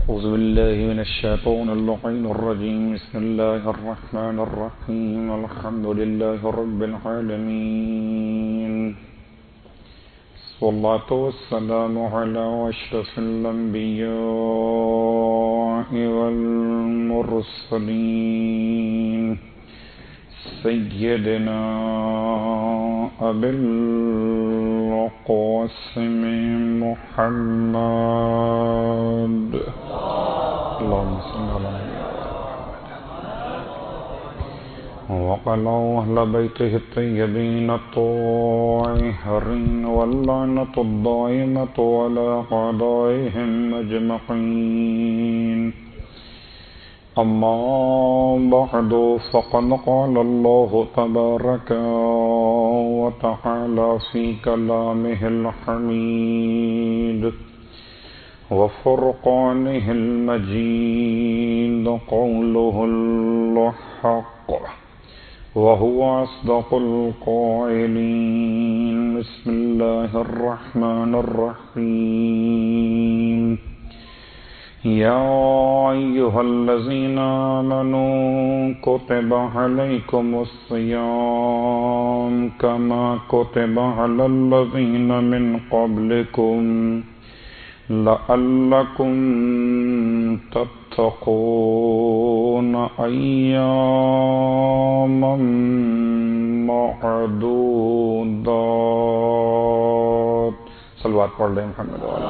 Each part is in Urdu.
أعوذ بالله من الشيطان اللعين الرجيم. بسم الله الرحمن الرحيم. الحمد لله رب العالمين. الصلاة والسلام على أشرف الأنبياء والمرسلين سيدنا أبي القاسم محمد اللهم صل على وعلى أهل بيته الطيبين الطاهرين واللعنة الدائمة على أعدائهم أجمعين. أما بعد فقد قال الله تبارك وتعالى في كلامه الحميد وفرقانه المجيد قوله الحق وهو أصدق القائلين. بسم الله الرحمن الرحيم. يا أيها الذين آمنوا كتب عليكم الصيام كما كتب على الذين من قبلكم لعلكم تتقون أياما معدودات. صلوات پڑھ لیں محمد والا.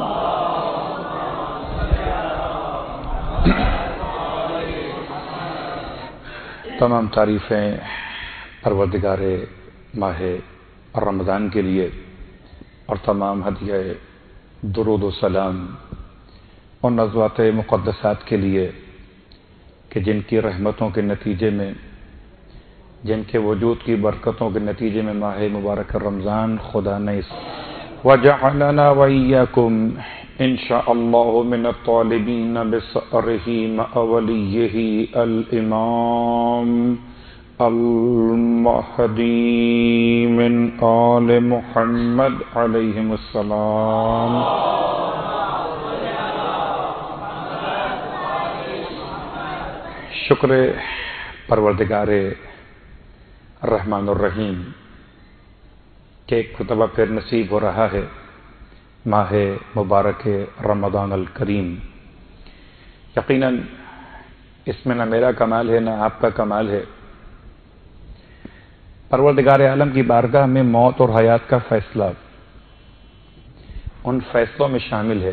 تمام تعریفیں پروردگار ماہ رمضان کے لیے اور تمام ہدیہ درود و سلام اور نزوات مقدسات کے لیے کہ جن کی رحمتوں کے نتیجے میں، جن کے وجود کی برکتوں کے نتیجے میں ماہ مبارک رمضان خدا نے وجعلنا وإياكم إن شاء الله من الطالبين بسأره مع وليه الإمام المهدي من آل محمد عليهم السلام. شکر پروردگار رحمان الرحیم کہ ایک مرتبہ پھر نصیب ہو رہا ہے ماہ مبارک رمضان الکریم. یقیناً اس میں نہ میرا کمال ہے نہ آپ کا کمال ہے. پروردگار عالم کی بارگاہ میں موت اور حیات کا فیصلہ ان فیصلوں میں شامل ہے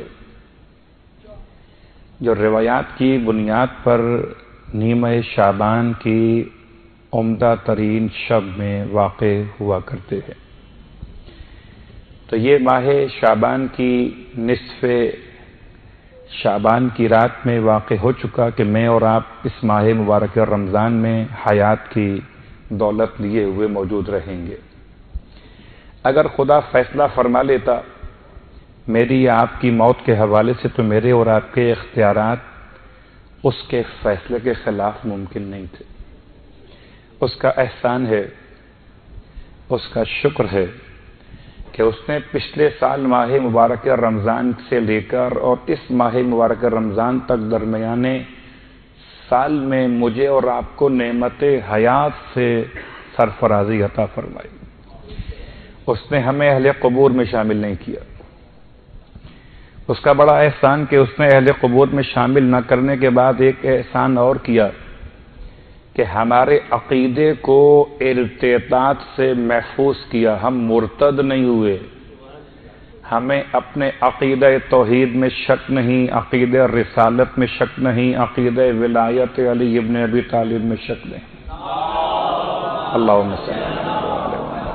جو روایات کی بنیاد پر نیمہ شعبان کی عمدہ ترین شب میں واقع ہوا کرتے ہیں. تو یہ ماہ شعبان کی نصف شعبان کی رات میں واقع ہو چکا کہ میں اور آپ اس ماہ مبارک رمضان میں حیات کی دولت لیے ہوئے موجود رہیں گے. اگر خدا فیصلہ فرما لیتا میری یا آپ کی موت کے حوالے سے تو میرے اور آپ کے اختیارات اس کے فیصلے کے خلاف ممکن نہیں تھے. اس کا احسان ہے، اس کا شکر ہے کہ اس نے پچھلے سال ماہ مبارک رمضان سے لے کر اور اس ماہ مبارک رمضان تک درمیانے سال میں مجھے اور آپ کو نعمت حیات سے سرفرازی عطا فرمائی. اس نے ہمیں اہل قبور میں شامل نہیں کیا. اس کا بڑا احسان کہ اس نے اہل قبور میں شامل نہ کرنے کے بعد ایک احسان اور کیا کہ ہمارے عقیدے کو ارتداد سے محفوظ کیا. ہم مرتد نہیں ہوئے. ہمیں اپنے عقیدہ توحید میں شک نہیں، عقیدہ رسالت میں شک نہیں، عقیدہ ولایت علی ابن ابی طالب میں شک نہیں. اللہم صلی اللہ علیہ وسلم.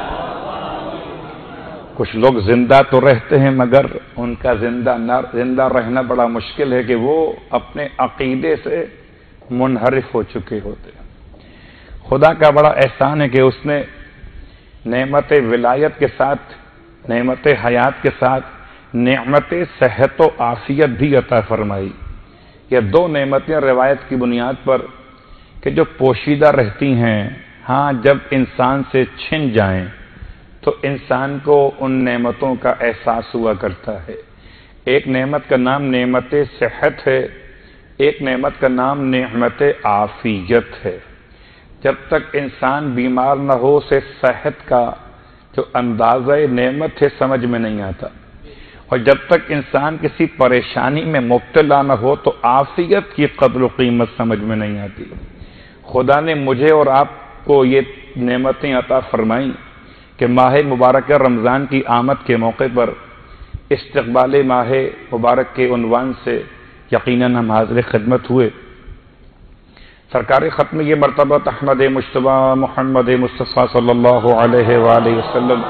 کچھ لوگ زندہ تو رہتے ہیں مگر ان کا زندہ رہنا بڑا مشکل ہے کہ وہ اپنے عقیدے سے منحرف ہو چکے ہوتے ہیں. خدا کا بڑا احسان ہے کہ اس نے نعمت ولایت کے ساتھ، نعمت حیات کے ساتھ نعمت صحت و عافیت بھی عطا فرمائی. یہ دو نعمتیں روایت کی بنیاد پر کہ جو پوشیدہ رہتی ہیں، ہاں جب انسان سے چھن جائیں تو انسان کو ان نعمتوں کا احساس ہوا کرتا ہے. ایک نعمت کا نام نعمت صحت ہے، ایک نعمت کا نام نعمت عافیت ہے۔ جب تک انسان بیمار نہ ہو اسے صحت کا جو اندازہ نعمت ہے سمجھ میں نہیں آتا، اور جب تک انسان کسی پریشانی میں مبتلا نہ ہو تو عافیت کی قدر و قیمت سمجھ میں نہیں آتی۔ خدا نے مجھے اور آپ کو یہ نعمتیں عطا فرمائیں کہ ماہ مبارکہ رمضان کی آمد کے موقع پر استقبال ماہ مبارک کے عنوان سے یقیناً ہم حاضر خدمت ہوئے۔ سرکار ختم یہ مرتبہ احمد مجتبی محمد مصطفیٰ صلی اللہ علیہ وآلہ وسلم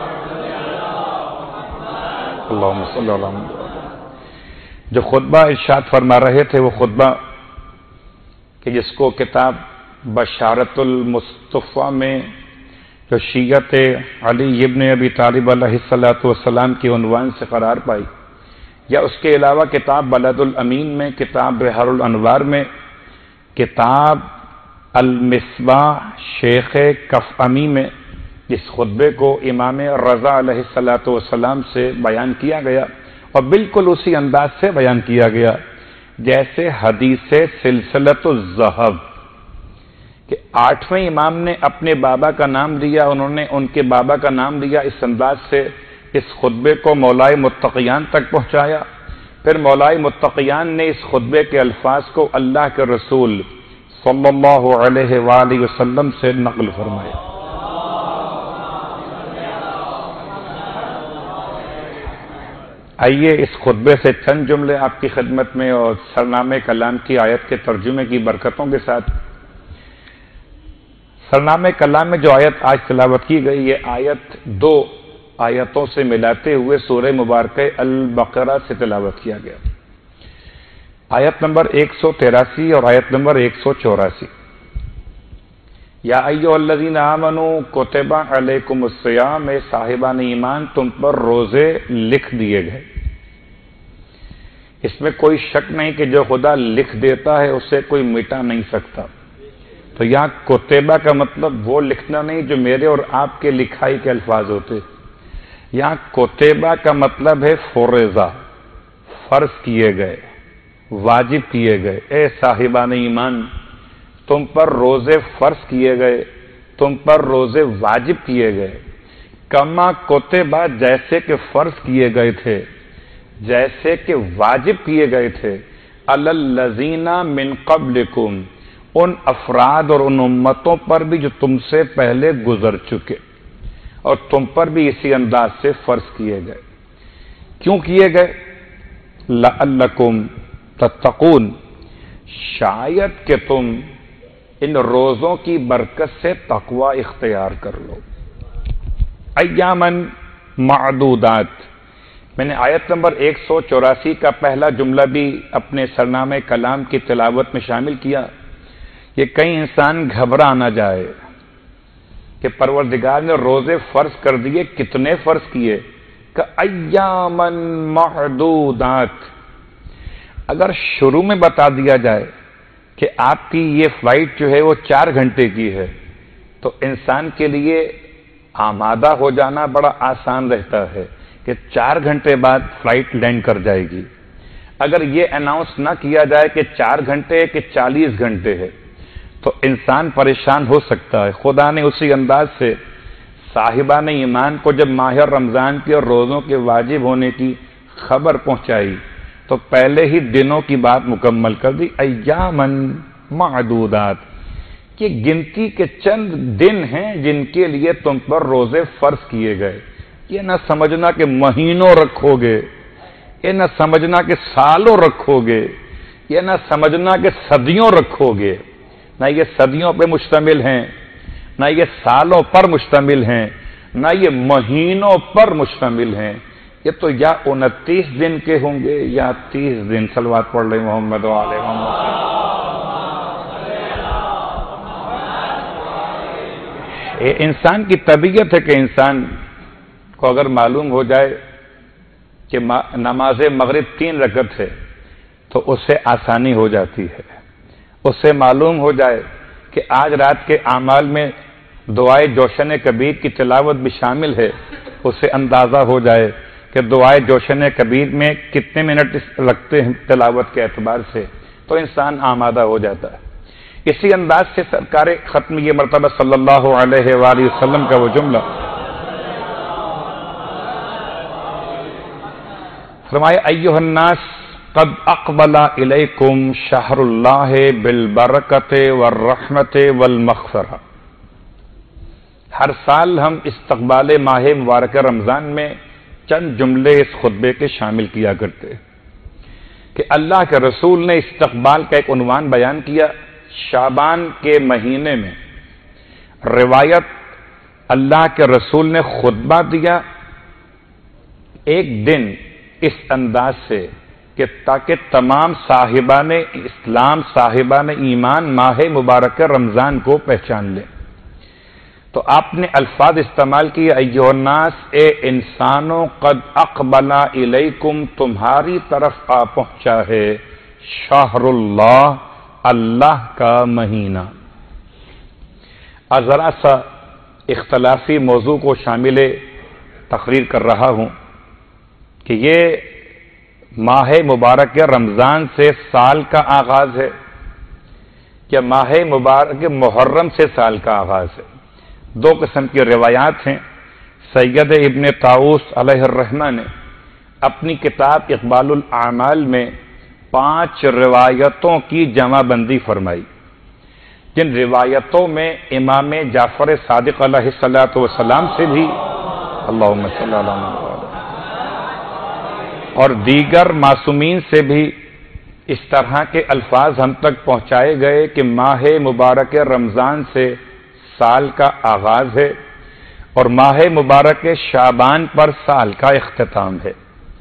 اللہم صلی اللہ علیہ وسلم جو خطبہ ارشاد فرما رہے تھے، وہ خطبہ کہ جس کو کتاب بشارت المصطفیٰ میں جو شیعت علی ابن ابی طالب علیہ الصلوۃ والسلام کے عنوان سے قرار پائی، یا اس کے علاوہ کتاب بلد الامین میں، کتاب بحر الانوار میں، کتاب المصباح شیخ کف امی میں اس خطبے کو امام رضا علیہ الصلوۃ والسلام سے بیان کیا گیا، اور بالکل اسی انداز سے بیان کیا گیا جیسے حدیث سلسلۃ الذہب کہ 8ویں امام نے اپنے بابا کا نام دیا، انہوں نے ان کے بابا کا نام دیا، اس انداز سے اس خطبے کو مولائے متقیان تک پہنچایا۔ پھر مولائے متقیان نے اس خطبے کے الفاظ کو اللہ کے رسول صلی اللہ علیہ وآلہ وسلم سے نقل فرمایا۔ آئیے اس خطبے سے چند جملے آپ کی خدمت میں اور سرنامے کلام کی آیت کے ترجمے کی برکتوں کے ساتھ۔ سرنامے کلام میں جو آیت آج تلاوت کی گئی، یہ آیت 2 آیتوں سے ملاتے ہوئے سورہ مبارکہ البقرہ سے تلاوت کیا گیا۔ آیت نمبر 183 اور آیت نمبر 184۔ یا ایھا الذین آمنوا کتب علیکم الصیام، اے صاحبان ایمان تم پر روزے لکھ دیے گئے۔ اس میں کوئی شک نہیں کہ جو خدا لکھ دیتا ہے اسے کوئی مٹا نہیں سکتا۔ تو یہاں کتبہ کا مطلب وہ لکھنا نہیں جو میرے اور آپ کے لکھائی کے الفاظ ہوتے، یہاں کتبہ کا مطلب ہے فرضہ، فرض کیے گئے، واجب کیے گئے۔ اے صاحبان ایمان تم پر روزے فرض کیے گئے، تم پر روزے واجب کیے گئے، کما کتبہ جیسے کہ فرض کیے گئے تھے، جیسے کہ واجب کیے گئے تھے، علی الذین من قبلکم، ان افراد اور ان امتوں پر بھی جو تم سے پہلے گزر چکے، اور تم پر بھی اسی انداز سے فرض کیے گئے۔ کیوں کیے گئے؟ لعلکم تتقون، شاید کہ تم ان روزوں کی برکت سے تقوی اختیار کر لو۔ ایامن معدودات، میں نے آیت نمبر 184 کا پہلا جملہ بھی اپنے سرنامے کلام کی تلاوت میں شامل کیا، یہ کہیں انسان گھبرا نہ جائے کہ پروردگار نے روزے فرض کر دیے، کتنے فرض کیے؟ کہ ایامن معدودات۔ اگر شروع میں بتا دیا جائے کہ آپ کی یہ فلائٹ جو ہے وہ 4 گھنٹے کی ہے تو انسان کے لیے آمادہ ہو جانا بڑا آسان رہتا ہے کہ 4 گھنٹے بعد فلائٹ لینڈ کر جائے گی۔ اگر یہ اناؤنس نہ کیا جائے کہ 4 گھنٹے کہ 40 گھنٹے ہے تو انسان پریشان ہو سکتا ہے۔ خدا نے اسی انداز سے صاحبان ایمان کو جب ماہ رمضان کے اور روزوں کے واجب ہونے کی خبر پہنچائی تو پہلے ہی دنوں کی بات مکمل کر دی۔ ایامن معدودات، یہ گنتی کے چند دن ہیں جن کے لیے تم پر روزے فرض کیے گئے۔ یہ نہ سمجھنا کہ مہینوں رکھو گے، یہ نہ سمجھنا کہ سالوں رکھو گے، یہ نہ سمجھنا کہ صدیوں رکھو گے۔ نہ یہ صدیوں پہ مشتمل ہیں، نہ یہ سالوں پر مشتمل ہیں، نہ یہ مہینوں پر مشتمل ہیں۔ یہ تو یا 29 دن کے ہوں گے یا 30 دن۔ صلوات پڑھ لیں محمد و آل محمد۔ انسان کی طبیعت ہے کہ انسان کو اگر معلوم ہو جائے کہ نماز مغرب 3 رکعت ہے تو اس سے آسانی ہو جاتی ہے۔ اس سے معلوم ہو جائے کہ آج رات کے اعمال میں دعائے جوشن کبیر کی تلاوت بھی شامل ہے، اس سے اندازہ ہو جائے کہ دعائے جوشن کبیر میں کتنے منٹ لگتے ہیں تلاوت کے اعتبار سے، تو انسان آمادہ ہو جاتا ہے۔ اسی انداز سے سرکار ختم یہ مرتبہ صلی اللہ علیہ وآلہ وسلم کا وہ جملہ فرمایا ایھا الناس قد اقبل الیکم شہر اللہ بالبرکۃ والرحمۃ والمغفرہ۔ ہر سال ہم استقبال ماہ مبارک رمضان میں چند جملے اس خطبے کے شامل کیا کرتے کہ اللہ کے رسول نے استقبال کا ایک عنوان بیان کیا، شعبان کے مہینے میں روایت اللہ کے رسول نے خطبہ دیا ایک دن اس انداز سے کہ تاکہ تمام صاحبان اسلام، صاحبان ایمان ماہ مبارک رمضان کو پہچان لیں۔ تو آپ نے الفاظ استعمال کیے ایھا الناس، اے انسانوں، قد اقبل الیکم، تمہاری طرف آ پہنچا ہے، شہر اللہ، اللہ کا مہینہ۔ ذرا سا اختلافی موضوع کو شامل تقریر کر رہا ہوں کہ یہ ماہ مبارک رمضان سے سال کا آغاز ہے یا ماہ مبارک محرم سے سال کا آغاز ہے؟ دو قسم کی روایات ہیں۔ سید ابن طاؤس علیہ الرحمہ نے اپنی کتاب اقبال الاعمال میں 5 روایتوں کی جمع بندی فرمائی، جن روایتوں میں امام جعفر صادق علیہ الصلوۃ والسلام سے بھی اللہم صلی اللہ علیہ وسلم اور دیگر معصومین سے بھی اس طرح کے الفاظ ہم تک پہنچائے گئے کہ ماہ مبارک رمضان سے سال کا آغاز ہے اور ماہ مبارک شعبان پر سال کا اختتام ہے۔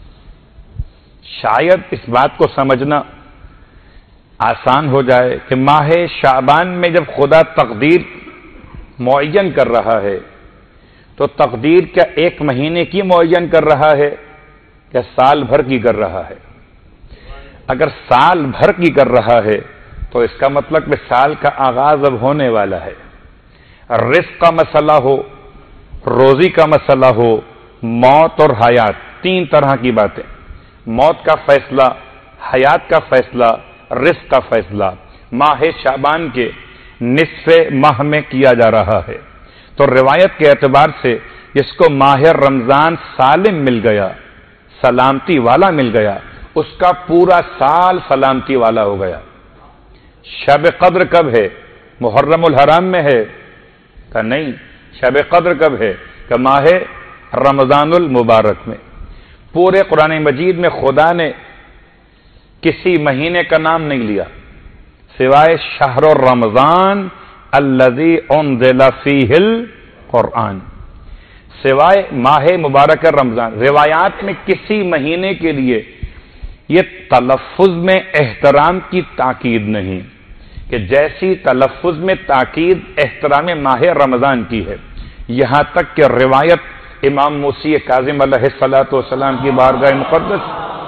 شاید اس بات کو سمجھنا آسان ہو جائے کہ ماہ شعبان میں جب خدا تقدیر معین کر رہا ہے تو تقدیر کیا ایک مہینے کی معین کر رہا ہے یا سال بھر کی کر رہا ہے؟ اگر سال بھر کی کر رہا ہے تو اس کا مطلب کہ سال کا آغاز اب ہونے والا ہے۔ رزق کا مسئلہ ہو، روزی کا مسئلہ ہو، موت اور حیات، 3 طرح کی باتیں، موت کا فیصلہ، حیات کا فیصلہ، رزق کا فیصلہ ماہ شعبان کے نصف ماہ میں کیا جا رہا ہے۔ تو روایت کے اعتبار سے جس کو ماہ رمضان سالم مل گیا، سلامتی والا مل گیا، اس کا پورا سال سلامتی والا ہو گیا۔ شب قدر کب ہے؟ محرم الحرام میں ہے کہ نہیں؟ شب قدر کب ہے؟ کہ ماہ رمضان المبارک میں۔ پورے قرآن مجید میں خدا نے کسی مہینے کا نام نہیں لیا سوائے شہر رمضان الذی انزل فیہ القرآن، سوائے ماہ مبارک رمضان۔ روایات میں کسی مہینے کے لیے یہ تلفظ میں احترام کی تاکید نہیں کہ جیسی تلفظ میں تاکید احترام ماہ رمضان کی ہے، یہاں تک کہ روایت امام موسی کاظم علیہ الصلوۃ والسلام کی بارگاہ مقدس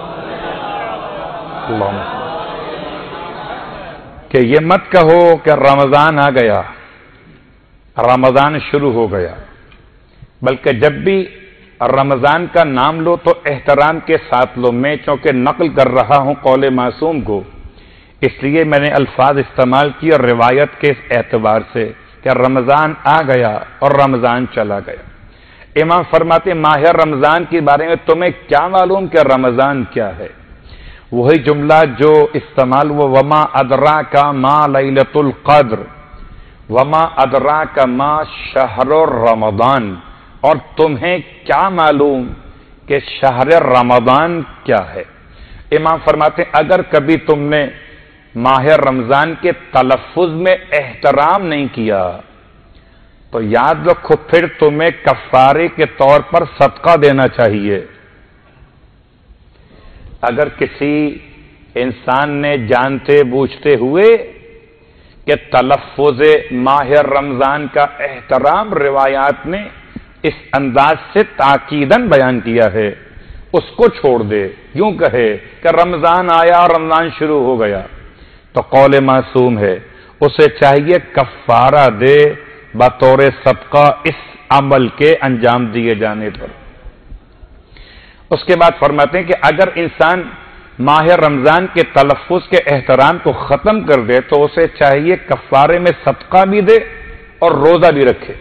کہ یہ مت کہو کہ رمضان آ گیا، رمضان شروع ہو گیا، بلکہ جب بھی رمضان کا نام لو تو احترام کے ساتھ لو۔ میں چونکہ نقل کر رہا ہوں قول معصوم کو، اس لیے میں نے الفاظ استعمال کیے روایت کے اعتبار سے کہ رمضان آ گیا اور رمضان چلا گیا۔ امام فرماتے ماہ رمضان کے بارے میں تمہیں کیا معلوم کہ رمضان کیا ہے؟ وہی جملہ جو استعمال ہوا وما ادراک ما لیلۃ القدر، وما ادراک ما شہر رمضان، اور تمہیں کیا معلوم کہ شہر رمضان کیا ہے؟ امام فرماتے ہیں اگر کبھی تم نے ماہ رمضان کے تلفظ میں احترام نہیں کیا تو یاد رکھو پھر تمہیں کفارے کے طور پر صدقہ دینا چاہیے۔ اگر کسی انسان نے جانتے بوجھتے ہوئے کہ تلفظ ماہ رمضان کا احترام روایات نے اس انداز سے تاکیداً بیان کیا ہے، اس کو چھوڑ دے، یوں کہے کہ رمضان آیا اور رمضان شروع ہو گیا، تو قول معصوم ہے، اسے چاہیے کفارہ دے بطور صدقہ اس عمل کے انجام دیے جانے پر۔ اس کے بعد فرماتے ہیں کہ اگر انسان ماہ رمضان کے تلفظ کے احترام کو ختم کر دے تو اسے چاہیے کفارے میں صدقہ بھی دے اور روزہ بھی رکھے.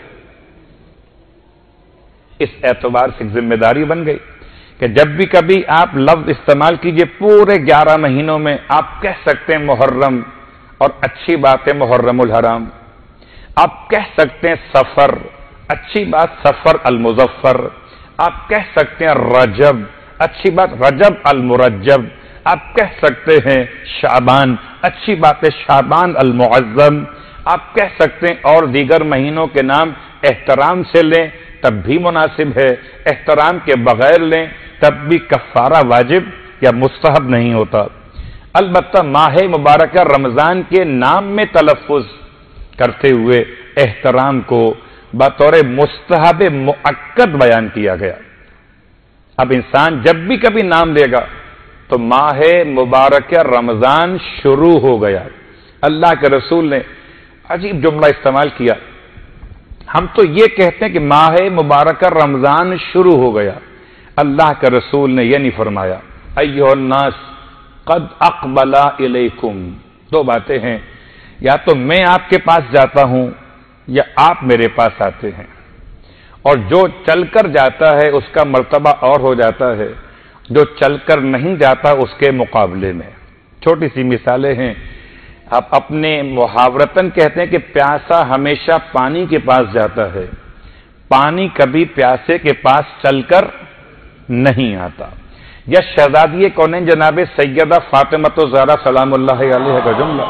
اس اعتبار سے ایک ذمہ داری بن گئی کہ جب بھی کبھی آپ لفظ استعمال کیجئے پورے 11 مہینوں میں آپ کہہ سکتے ہیں محرم، اور اچھی بات ہے محرم الحرام. آپ کہہ سکتے ہیں سفر، اچھی بات سفر المظفر. آپ کہہ سکتے ہیں رجب، اچھی بات رجب المرجب. آپ کہہ سکتے ہیں شعبان، اچھی بات ہے شعبان المعظم. آپ کہہ سکتے ہیں اور دیگر مہینوں کے نام احترام سے لیں تب بھی مناسب ہے، احترام کے بغیر لیں تب بھی کفارہ واجب یا مستحب نہیں ہوتا. البتہ ماہ مبارکہ رمضان کے نام میں تلفظ کرتے ہوئے احترام کو بطور مستحب مؤکد بیان کیا گیا. اب انسان جب بھی کبھی نام لے گا تو ماہ مبارکہ رمضان شروع ہو گیا. اللہ کے رسول نے عجیب جملہ استعمال کیا. ہم تو یہ کہتے ہیں کہ ماہ مبارکہ رمضان شروع ہو گیا. اللہ کے رسول نے یہ نہیں فرمایا ایھا الناس قد اقبل الیکم. دو باتیں ہیں، یا تو میں آپ کے پاس جاتا ہوں یا آپ میرے پاس آتے ہیں، اور جو چل کر جاتا ہے اس کا مرتبہ اور ہو جاتا ہے، جو چل کر نہیں جاتا اس کے مقابلے میں. چھوٹی سی مثالیں ہیں. آپ اپنے محاورتاً کہتے ہیں کہ پیاسا ہمیشہ پانی کے پاس جاتا ہے، پانی کبھی پیاسے کے پاس چل کر نہیں آتا. یا شہزادی کونین جناب سیدہ فاطمہ الزہرا سلام اللہ علیہ کا جملہ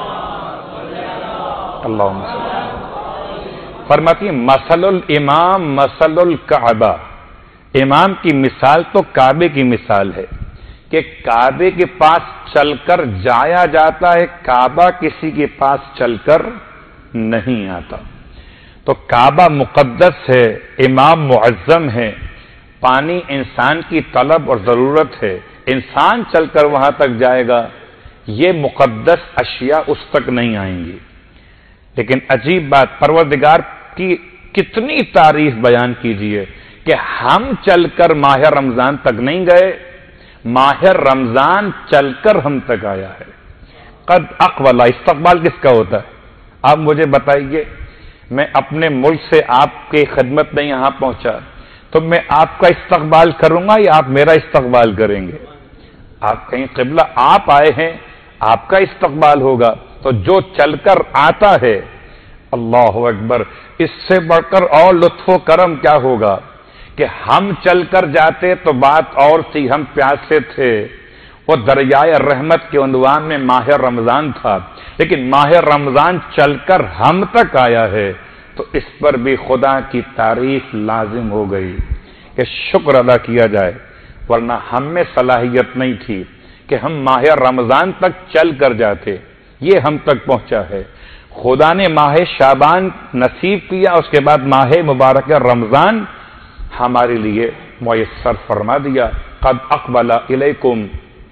اللہم صلی اللہ فرماتی ہیں مثل الامام مثل الکعبہ. امام کی مثال تو کعبے کی مثال ہے کہ کعبے کے پاس چل کر جایا جاتا ہے، کعبہ کسی کے پاس چل کر نہیں آتا. تو کعبہ مقدس ہے، امام معظم ہے، پانی انسان کی طلب اور ضرورت ہے، انسان چل کر وہاں تک جائے گا، یہ مقدس اشیاء اس تک نہیں آئیں گی. لیکن عجیب بات، پروردگار کی کتنی تعریف بیان کیجیے کہ ہم چل کر ماہ رمضان تک نہیں گئے، ماہ رمضان چل کر ہم تک آیا ہے. قد اقبل، استقبال کس کا ہوتا ہے؟ آپ مجھے بتائیے، میں اپنے ملک سے آپ کی خدمت میں یہاں پہنچا تو میں آپ کا استقبال کروں گا یا آپ میرا استقبال کریں گے؟ آپ کہیں قبلہ آپ آئے ہیں، آپ کا استقبال ہوگا. تو جو چل کر آتا ہے، اللہ اکبر، اس سے بڑھ کر اور لطف و کرم کیا ہوگا کہ ہم چل کر جاتے تو بات اور تھی، ہم پیاسے تھے، وہ دریائے رحمت کے عنوان میں ماہ رمضان تھا، لیکن ماہ رمضان چل کر ہم تک آیا ہے تو اس پر بھی خدا کی تعریف لازم ہو گئی کہ شکر ادا کیا جائے. ورنہ ہم میں صلاحیت نہیں تھی کہ ہم ماہ رمضان تک چل کر جاتے، یہ ہم تک پہنچا ہے. خدا نے ماہ شعبان نصیب کیا، اس کے بعد ماہ مبارکہ رمضان ہمارے لیے میسر فرما دیا. قد اقبل الیکم.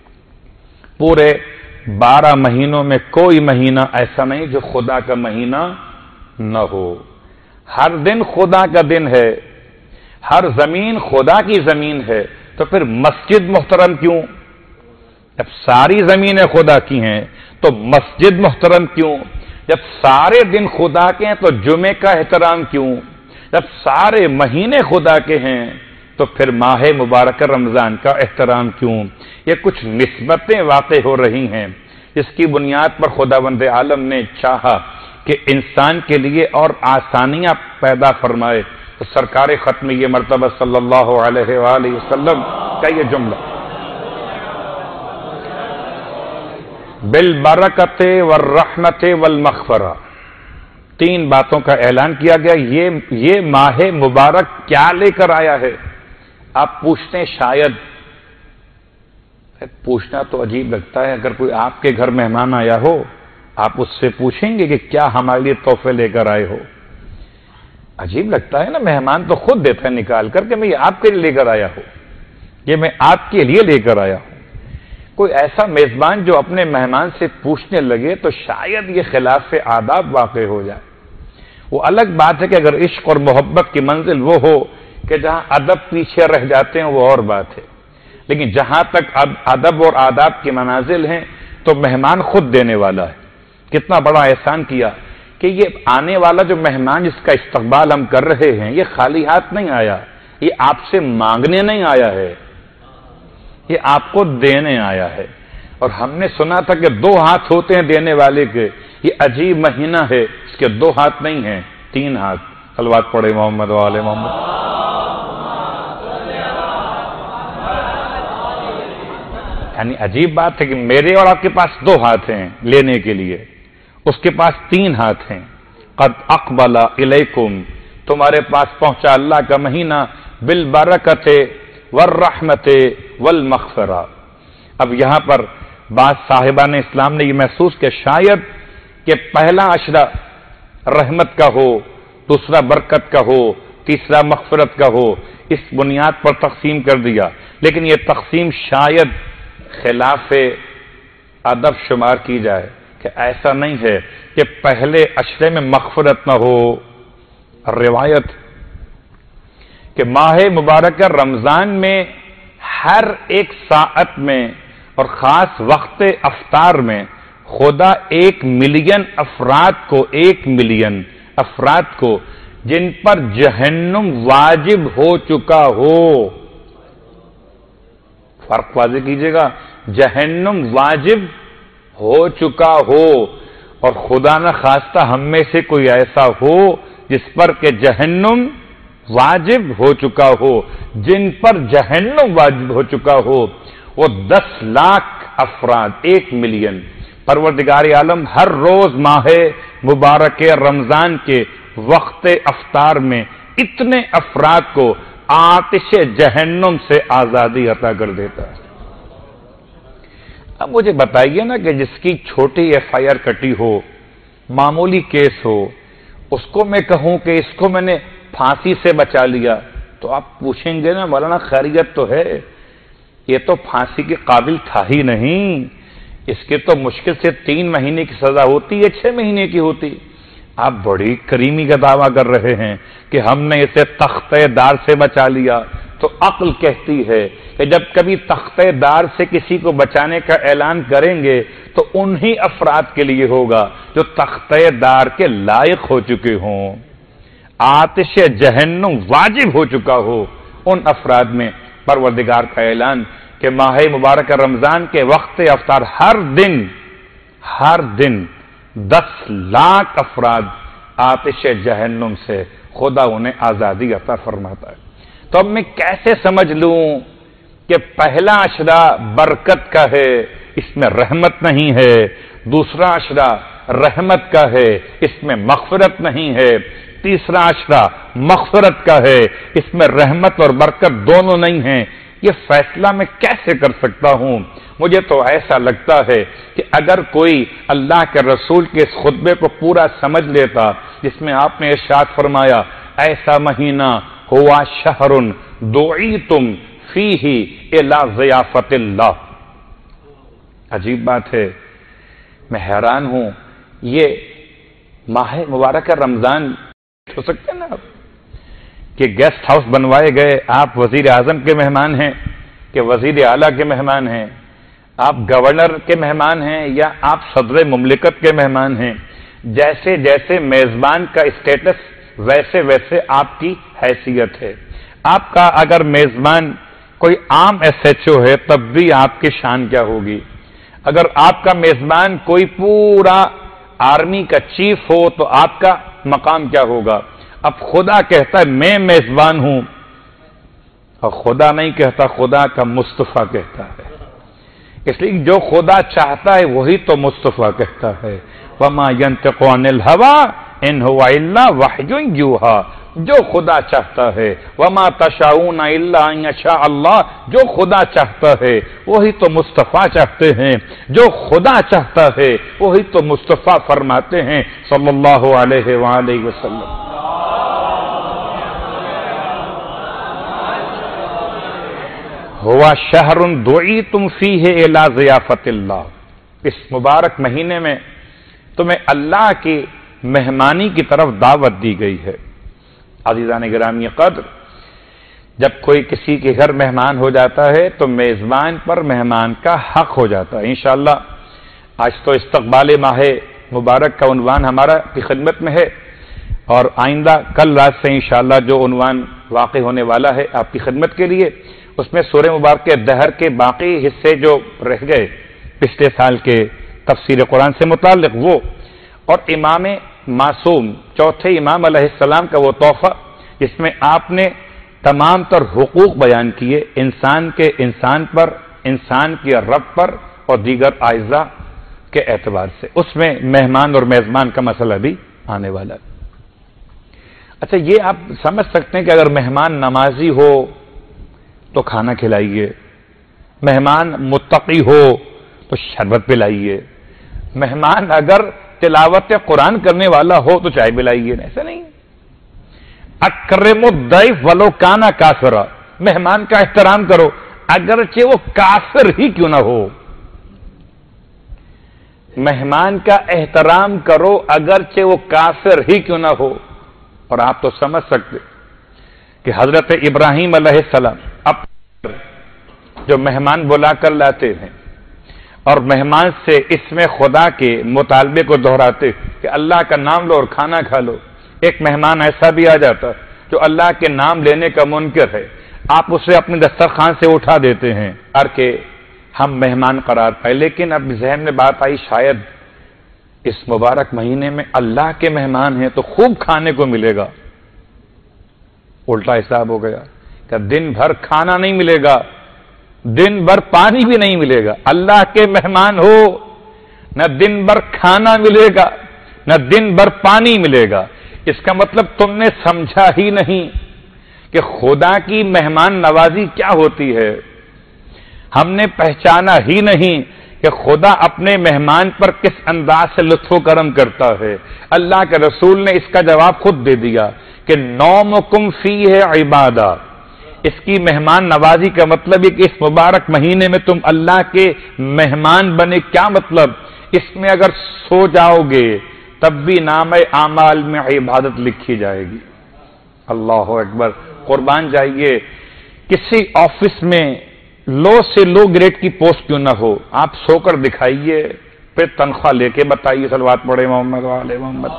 پورے 12 مہینوں میں کوئی مہینہ ایسا نہیں جو خدا کا مہینہ نہ ہو. ہر دن خدا کا دن ہے، ہر زمین خدا کی زمین ہے. تو پھر مسجد محترم کیوں؟ جب ساری زمینیں خدا کی ہیں تو مسجد محترم کیوں؟ جب سارے دن خدا کے ہیں تو جمعے کا احترام کیوں؟ جب سارے مہینے خدا کے ہیں تو پھر ماہ مبارکہ رمضان کا احترام کیوں؟ یہ کچھ نسبتیں واقع ہو رہی ہیں جس کی بنیاد پر خداوند عالم نے چاہا کہ انسان کے لیے اور آسانیاں پیدا فرمائے. تو سرکار ختم یہ مرتبہ صلی اللہ علیہ وآلہ وسلم کا یہ جملہ بالبرکت والرحمت والمغفرہ، 3 باتوں کا اعلان کیا گیا. یہ ماہ مبارک کیا لے کر آیا ہے؟ آپ پوچھتے ہیں، شاید پوچھنا تو عجیب لگتا ہے، اگر کوئی آپ کے گھر مہمان آیا ہو آپ اس سے پوچھیں گے کہ کیا ہمارے لیے تحفے لے کر آئے ہو؟ عجیب لگتا ہے نا. مہمان تو خود دیتا ہے نکال کر کہ میں یہ آپ کے لیے لے کر آیا ہوں، یہ میں آپ کے لیے لے کر آیا ہوں. کوئی ایسا میزبان جو اپنے مہمان سے پوچھنے لگے تو شاید یہ خلاف آداب واقع ہو جائے. وہ الگ بات ہے کہ اگر عشق اور محبت کی منزل وہ ہو کہ جہاں ادب پیچھے رہ جاتے ہیں وہ اور بات ہے. لیکن جہاں تک ادب اور آداب کی منازل ہیں تو مہمان خود دینے والا ہے. کتنا بڑا احسان کیا کہ یہ آنے والا جو مہمان جس کا استقبال ہم کر رہے ہیں یہ خالی ہاتھ نہیں آیا، یہ آپ سے مانگنے نہیں آیا ہے، یہ آپ کو دینے آیا ہے. اور ہم نے سنا تھا کہ 2 ہاتھ ہوتے ہیں دینے والے کے. یہ عجیب مہینہ ہے، اس کے 2 ہاتھ نہیں ہیں، 3 ہاتھ. صلوات پڑھے محمد و آل محمد. یعنی عجیب بات ہے کہ میرے اور آپ کے پاس 2 ہاتھ ہیں لینے کے لیے، اس کے پاس 3 ہاتھ ہیں. قد اقبل الیکم، تمہارے پاس پہنچا اللہ کا مہینہ بالبرکت والرحمت والمغفرہ. اب یہاں پر بعض صاحبان اسلام نے یہ محسوس کیا شاید کہ پہلا عشرہ رحمت کا ہو، دوسرا برکت کا ہو، تیسرا مغفرت کا ہو، اس بنیاد پر تقسیم کر دیا. لیکن یہ تقسیم شاید خلاف ادب شمار کی جائے کہ ایسا نہیں ہے کہ پہلے عشرے میں مغفرت نہ ہو. روایت کہ ماہ مبارکہ رمضان میں ہر ایک ساعت میں اور خاص وقت افطار میں خدا 1 ملین افراد کو 1 ملین افراد کو جن پر جہنم واجب ہو چکا ہو، فرق واضح کیجئے گا، جہنم واجب ہو چکا ہو، اور خدا نہ خواستہ ہم میں سے کوئی ایسا ہو جس پر کہ جہنم واجب ہو چکا ہو، جن پر جہنم واجب ہو چکا ہو وہ 10 لاکھ افراد، 1 ملین. پروردگار عالم ہر روز ماہ مبارک رمضان کے وقت افطار میں اتنے افراد کو آتش جہنم سے آزادی عطا کر دیتا ہے. اب مجھے بتائیے نا کہ جس کی چھوٹی FIR کٹی ہو، معمولی کیس ہو، اس کو میں کہوں کہ اس کو میں نے پھانسی سے بچا لیا تو آپ پوچھیں گے نا مولانا خیریت تو ہے، یہ تو پھانسی کے قابل تھا ہی نہیں، اس کے تو مشکل سے 3 مہینے کی سزا ہوتی ہے، 6 مہینے کی ہوتی. آپ بڑی کریمی کا دعویٰ کر رہے ہیں کہ ہم نے اسے تختہ دار سے بچا لیا. تو عقل کہتی ہے کہ جب کبھی تختہ دار سے کسی کو بچانے کا اعلان کریں گے تو انہی افراد کے لیے ہوگا جو تختہ دار کے لائق ہو چکے ہوں، آتش جہنم واجب ہو چکا ہو. ان افراد میں پروردگار کا اعلان کہ ماہ مبارک رمضان کے وقت افطار ہر دن 10 لاکھ افراد آتش جہنم سے خدا انہیں آزادی عطا فرماتا ہے. تو اب میں کیسے سمجھ لوں کہ پہلا عشرہ برکت کا ہے، اس میں رحمت نہیں ہے، دوسرا عشرہ رحمت کا ہے، اس میں مغفرت نہیں ہے، تیسرا عشرہ مغفرت کا ہے، اس میں رحمت اور برکت دونوں نہیں ہیں؟ یہ فیصلہ میں کیسے کر سکتا ہوں؟ مجھے تو ایسا لگتا ہے کہ اگر کوئی اللہ کے رسول کے اس خطبے کو پورا سمجھ لیتا جس میں آپ نے ارشاد فرمایا ایسا مہینہ ہوا شہر دعیتم فیہ الی ضیافت اللہ. عجیب بات ہے، میں حیران ہوں. یہ ماہ مبارک رمضان ہو سکتے ہیں نا کہ گیسٹ ہاؤس بنوائے گئے، آپ وزیر اعظم کے مہمان ہیں کہ وزیر اعلیٰ کے مہمان ہیں، آپ گورنر کے مہمان ہیں یا آپ صدر مملکت کے مہمان ہیں. جیسے جیسے میزبان کا اسٹیٹس ویسے ویسے آپ کی حیثیت ہے. آپ کا اگر میزبان کوئی عام SHO ہے تب بھی آپ کی شان کیا ہوگی. اگر آپ کا میزبان کوئی پورا آرمی کا چیف ہو تو آپ کا مقام کیا ہوگا. اب خدا کہتا ہے میں میزبان ہوں، اور خدا نہیں کہتا، خدا کا مصطفیٰ کہتا ہے. اس لیے جو خدا چاہتا ہے وہی تو مصطفیٰ کہتا ہے. وما ينطق عن الهوى ان هو الا وحی یوحی. جو خدا چاہتا ہے، وما تشاؤون الا ان یشاء اللہ، جو خدا چاہتا ہے وہی تو مصطفیٰ چاہتے ہیں. جو خدا چاہتا ہے وہی تو مصطفیٰ فرماتے ہیں صلی اللہ علیہ وآلہ وسلم. ہوا شہر دعیتم فیہ الی ضیافت اللہ. اس مبارک مہینے میں تمہیں اللہ کی مہمانی کی طرف دعوت دی گئی ہے. عزیزان گرامی قدر، جب کوئی کسی کے گھر مہمان ہو جاتا ہے تو میزبان پر مہمان کا حق ہو جاتا ہے. انشاءاللہ آج تو استقبال ماہ مبارک کا عنوان ہمارا کی خدمت میں ہے، اور آئندہ کل رات سے انشاءاللہ جو عنوان واقع ہونے والا ہے آپ کی خدمت کے لیے، اس میں سورہ مبارک کے دہر کے باقی حصے جو رہ گئے پچھلے سال کے تفسیر قرآن سے متعلق وہ، اور امام معصوم چوتھے امام علیہ السلام کا وہ تحفہ جس میں آپ نے تمام تر حقوق بیان کیے انسان کے انسان پر، انسان کے رب پر اور دیگر اعضاء کے اعتبار سے. اس میں مہمان اور میزبان کا مسئلہ بھی آنے والا ہے. اچھا، یہ آپ سمجھ سکتے ہیں کہ اگر مہمان نمازی ہو تو کھانا کھلائیے، مہمان متقی ہو تو شربت پلائیے، مہمان اگر تلاوت قرآن کرنے والا ہو تو چائے پلائیے. ایسا نہیں. اکرم الضیف ولو کان کافرا، مہمان کا احترام کرو اگرچہ وہ کافر ہی کیوں نہ ہو. مہمان کا احترام کرو اگرچہ وہ کافر ہی کیوں نہ ہو. اور آپ تو سمجھ سکتے کہ حضرت ابراہیم علیہ السلام اب جو مہمان بلا کر لاتے ہیں اور مہمان سے اس میں خدا کے مطالبے کو دہراتے کہ اللہ کا نام لو اور کھانا کھا لو. ایک مہمان ایسا بھی آ جاتا جو اللہ کے نام لینے کا منکر ہے، آپ اسے اپنے دسترخوان سے اٹھا دیتے ہیں کہ ہم مہمان قرار پائے. لیکن اب ذہن میں بات آئی شاید اس مبارک مہینے میں اللہ کے مہمان ہیں تو خوب کھانے کو ملے گا. الٹا حساب ہو گیا کہ دن بھر کھانا نہیں ملے گا، دن بھر پانی بھی نہیں ملے گا. اللہ کے مہمان ہو، نہ دن بھر کھانا ملے گا نہ دن بھر پانی ملے گا. اس کا مطلب تم نے سمجھا ہی نہیں کہ خدا کی مہمان نوازی کیا ہوتی ہے. ہم نے پہچانا ہی نہیں کہ خدا اپنے مہمان پر کس انداز سے لطف و کرم کرتا ہے. اللہ کے رسول نے اس کا جواب خود دے دیا کہ نومکم فیہ عبادہ. اس کی مہمان نوازی کا مطلب ہے کہ اس مبارک مہینے میں تم اللہ کے مہمان بنے. کیا مطلب؟ اس میں اگر سو جاؤ گے تب بھی نام اعمال میں عبادت لکھی جائے گی. اللہ اکبر. قربان جائیے، کسی آفس میں لو سے لو گریڈ کی پوسٹ کیوں نہ ہو، آپ سو کر دکھائیے، پھر تنخواہ لے کے بتائیے. صلوات پڑھے محمد وعلى محمد.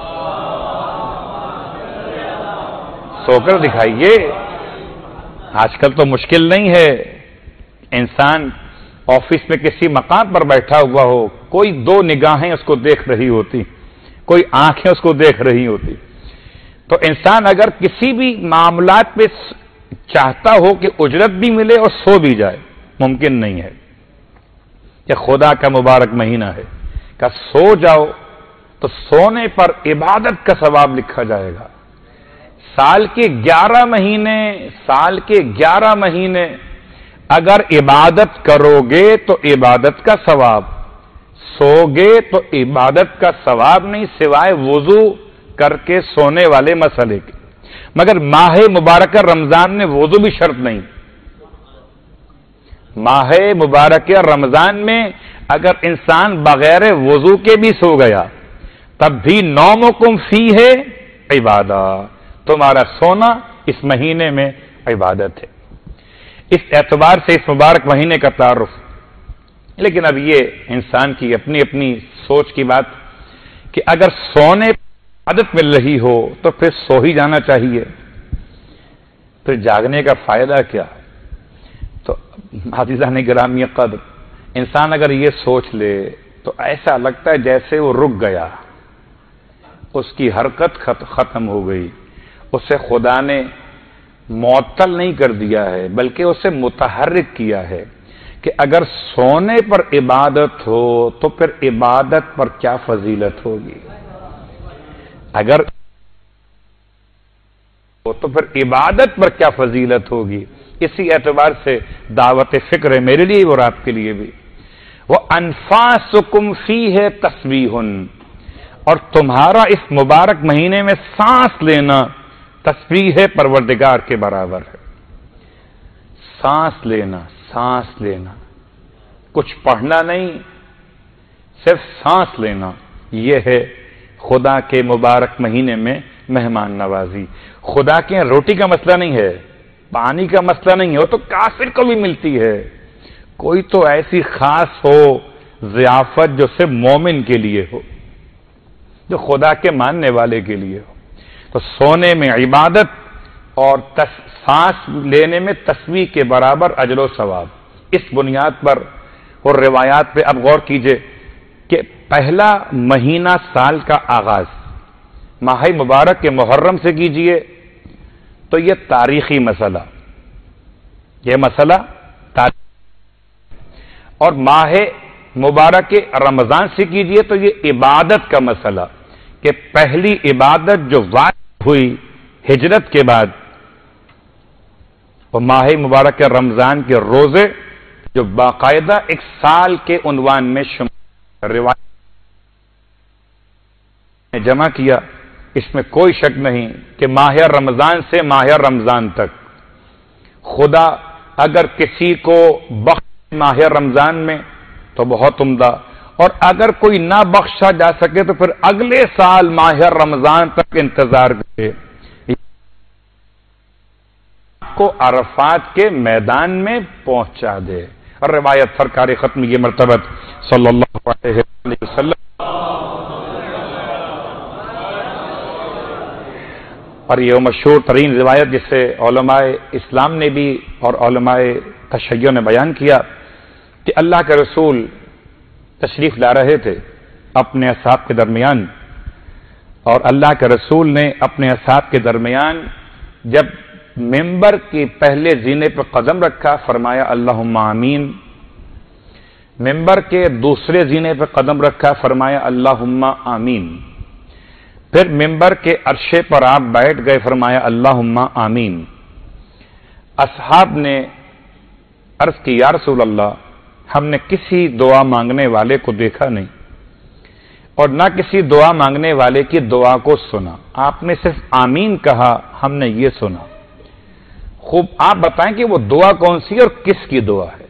سو کر دکھائیے. آج کل تو مشکل نہیں ہے. انسان آفس میں کسی مقام پر بیٹھا ہوا ہو، کوئی دو نگاہیں اس کو دیکھ رہی ہوتی، کوئی آنکھیں اس کو دیکھ رہی ہوتی، تو انسان اگر کسی بھی معاملات پہ چاہتا ہو کہ اجرت بھی ملے اور سو بھی جائے، ممکن نہیں ہے. کہ خدا کا مبارک مہینہ ہے کہ سو جاؤ تو سونے پر عبادت کا ثواب لکھا جائے گا. سال کے 11 مہینے اگر عبادت کرو گے تو عبادت کا ثواب، سو گے تو عبادت کا ثواب نہیں سوائے وضو کر کے سونے والے مسئلے کے. مگر ماہ مبارکہ رمضان میں وضو بھی شرط نہیں. ماہ مبارکہ رمضان میں اگر انسان بغیر وضو کے بھی سو گیا تب بھی نومکم فیہ عبادہ، تمہارا سونا اس مہینے میں عبادت ہے. اس اعتبار سے اس مبارک مہینے کا تعارف. لیکن اب یہ انسان کی اپنی اپنی سوچ کی بات کہ اگر سونے پر عادت مل رہی ہو تو پھر سو ہی جانا چاہیے، پھر جاگنے کا فائدہ کیا؟ تو عزیزان گرامی قدر، انسان اگر یہ سوچ لے تو ایسا لگتا ہے جیسے وہ رک گیا، اس کی حرکت ختم ہو گئی. اسے خدا نے معطل نہیں کر دیا ہے بلکہ اسے متحرک کیا ہے کہ اگر سونے پر عبادت ہو تو پھر عبادت پر کیا فضیلت ہوگی. اگر تو پھر عبادت پر کیا فضیلت ہوگی. اسی اعتبار سے دعوت فکر ہے میرے لیے اور آپ کے لیے بھی. وَأَنفَاسُكُمْ فِيهِ تَسْبِيحٌ، اور تمہارا اس مبارک مہینے میں سانس لینا تسبیح پروردگار کے برابر ہے. سانس لینا کچھ پڑھنا نہیں، صرف سانس لینا، یہ ہے خدا کے مبارک مہینے میں مہمان نوازی. خدا کے روٹی کا مسئلہ نہیں ہے، پانی کا مسئلہ نہیں ہو تو کافر کو بھی ملتی ہے. کوئی تو ایسی خاص ہو ضیافت جو صرف مومن کے لیے ہو, جو خدا کے ماننے والے کے لیے ہو. تو سونے میں عبادت اور سانس لینے میں تسبیح کے برابر اجر و ثواب. اس بنیاد پر اور روایات پہ اب غور کیجئے کہ پہلا مہینہ سال کا آغاز ماہ مبارک کے محرم سے کیجئے تو یہ تاریخی مسئلہ, یہ مسئلہ تاریخی, اور ماہ مبارک کے رمضان سے کیجئے تو یہ عبادت کا مسئلہ کہ پہلی عبادت جو واجب ہوئی ہجرت کے بعد وہ ماہ مبارک کے رمضان کے روزے جو باقاعدہ ایک سال کے عنوان میں روایت نے جمع کیا. اس میں کوئی شک نہیں کہ ماہ رمضان سے ماہ رمضان تک خدا اگر کسی کو بخش ماہ رمضان میں تو بہت عمدہ, اور اگر کوئی نہ بخشا جا سکے تو پھر اگلے سال ماہ رمضان تک انتظار کرے کو عرفات کے میدان میں پہنچا دے. اور روایت سرکار ختم یہ مرتبہ صلی اللہ علیہ وسلم اور یہ مشہور ترین روایت جسے علماء اسلام نے بھی اور علماء تشیع نے بیان کیا کہ اللہ کے رسول تشریف لا رہے تھے اپنے اصحاب کے درمیان, اور اللہ کے رسول نے اپنے اصحاب کے درمیان جب ممبر کے پہلے زینے پر قدم رکھا فرمایا اللہم آمین, ممبر کے دوسرے زینے پر قدم رکھا فرمایا اللہم آمین, پھر ممبر کے عرشے پر آپ بیٹھ گئے فرمایا اللہم آمین. اصحاب نے عرض کی یا رسول اللہ ہم نے کسی دعا مانگنے والے کو دیکھا نہیں اور نہ کسی دعا مانگنے والے کی دعا کو سنا, آپ نے صرف آمین کہا, ہم نے یہ سنا. خوب آپ بتائیں کہ وہ دعا کون سی اور کس کی دعا ہے.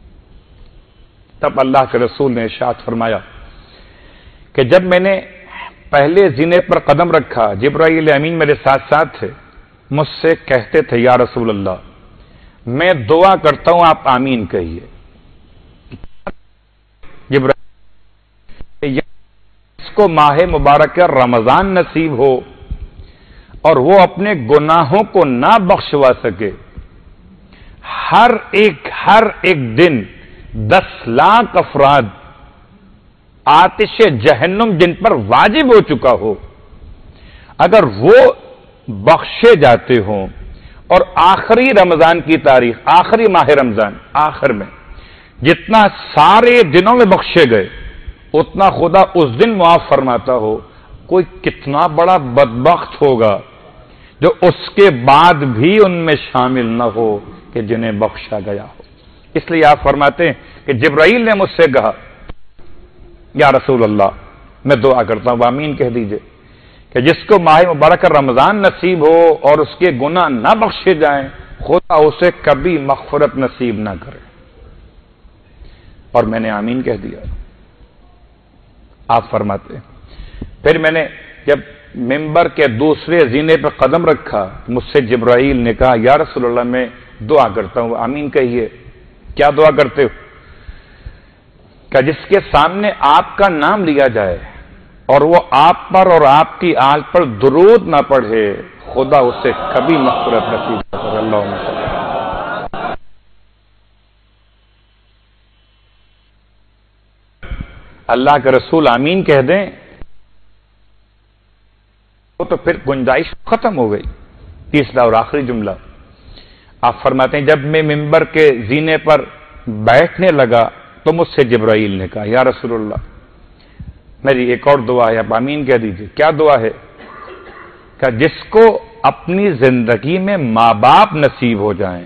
تب اللہ کے رسول نے ارشاد فرمایا کہ جب میں نے پہلے زینے پر قدم رکھا جبرائیل امین میرے ساتھ ساتھ تھے, مجھ سے کہتے تھے یا رسول اللہ میں دعا کرتا ہوں آپ آمین کہیے. جبرائیل اس کو ماہ مبارک رمضان نصیب ہو اور وہ اپنے گناہوں کو نہ بخشوا سکے, ہر ایک دن 10 لاکھ افراد آتش جہنم جن پر واجب ہو چکا ہو اگر وہ بخشے جاتے ہوں, اور آخری رمضان کی تاریخ آخری ماہ رمضان آخر میں جتنا سارے دنوں میں بخشے گئے اتنا خدا اس دن معاف فرماتا ہو, کوئی کتنا بڑا بدبخت ہوگا جو اس کے بعد بھی ان میں شامل نہ ہو کہ جنہیں بخشا گیا ہو. اس لیے آپ فرماتے ہیں کہ جبرائیل نے مجھ سے کہا یا رسول اللہ میں دعا کرتا ہوں آمین کہہ دیجئے کہ جس کو ماہ مبارک رمضان نصیب ہو اور اس کے گناہ نہ بخشے جائیں خدا اسے کبھی مغفرت نصیب نہ کرے. اور میں نے آمین کہہ دیا. آپ فرماتے ہیں پھر میں نے جب ممبر کے دوسرے زینے پر قدم رکھا مجھ سے جبرائیل نے کہا یا رسول اللہ میں دعا کرتا ہوں آمین کہیے. کیا دعا کرتے ہو؟ کہ جس کے سامنے آپ کا نام لیا جائے اور وہ آپ پر اور آپ کی آل پر درود نہ پڑھے خدا اسے کبھی مغفرت نصیب نہ کرے. اللہم صلی اللہ. اللہ کے رسول آمین کہہ دیں تو پھر گنجائش ختم ہو گئی. تیسرا اور آخری جملہ آپ فرماتے ہیں جب میں ممبر کے زینے پر بیٹھنے لگا تو مجھ سے جبرائیل نے کہا یا رسول اللہ میری ایک اور دعا ہے آپ آمین کہہ دیجیے. کیا دعا ہے؟ کہ جس کو اپنی زندگی میں ماں باپ نصیب ہو جائیں.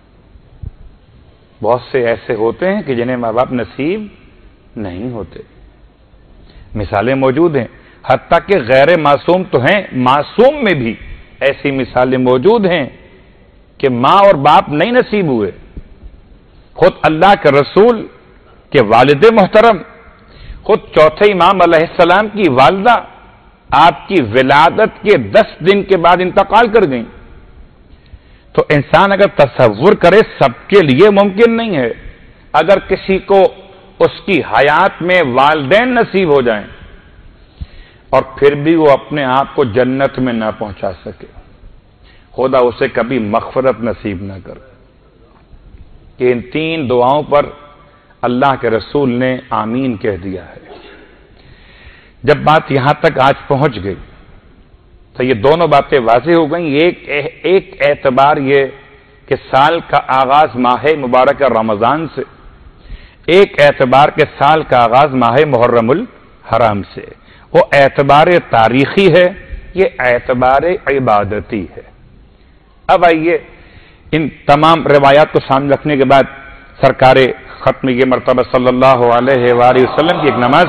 بہت سے ایسے ہوتے ہیں کہ جنہیں ماں باپ نصیب نہیں ہوتے, مثالیں موجود ہیں. حتیٰ کہ غیر معصوم تو ہیں, معصوم میں بھی ایسی مثالیں موجود ہیں کہ ماں اور باپ نہیں نصیب ہوئے. خود اللہ کے رسول کے والد محترم, خود چوتھے امام علیہ السلام کی والدہ آپ کی ولادت کے 10 دن کے بعد انتقال کر گئیں. تو انسان اگر تصور کرے سب کے لیے ممکن نہیں ہے. اگر کسی کو اس کی حیات میں والدین نصیب ہو جائیں اور پھر بھی وہ اپنے آپ کو جنت میں نہ پہنچا سکے، خدا اسے کبھی مغفرت نصیب نہ کر. کہ ان 3 دعاؤں پر اللہ کے رسول نے آمین کہہ دیا ہے. جب بات یہاں تک آج پہنچ گئی تو یہ دونوں باتیں واضح ہو گئیں. ایک اعتبار یہ کہ سال کا آغاز ماہ مبارک رمضان سے، ایک اعتبار کے سال کا آغاز ماہ محرم الحرام سے. وہ اعتبار تاریخی ہے، یہ اعتبار عبادتی ہے. اب آئیے ان تمام روایات کو سامنے رکھنے کے بعد سرکار ختم یہ مرتبہ صلی اللہ علیہ وآلہ وسلم کی ایک نماز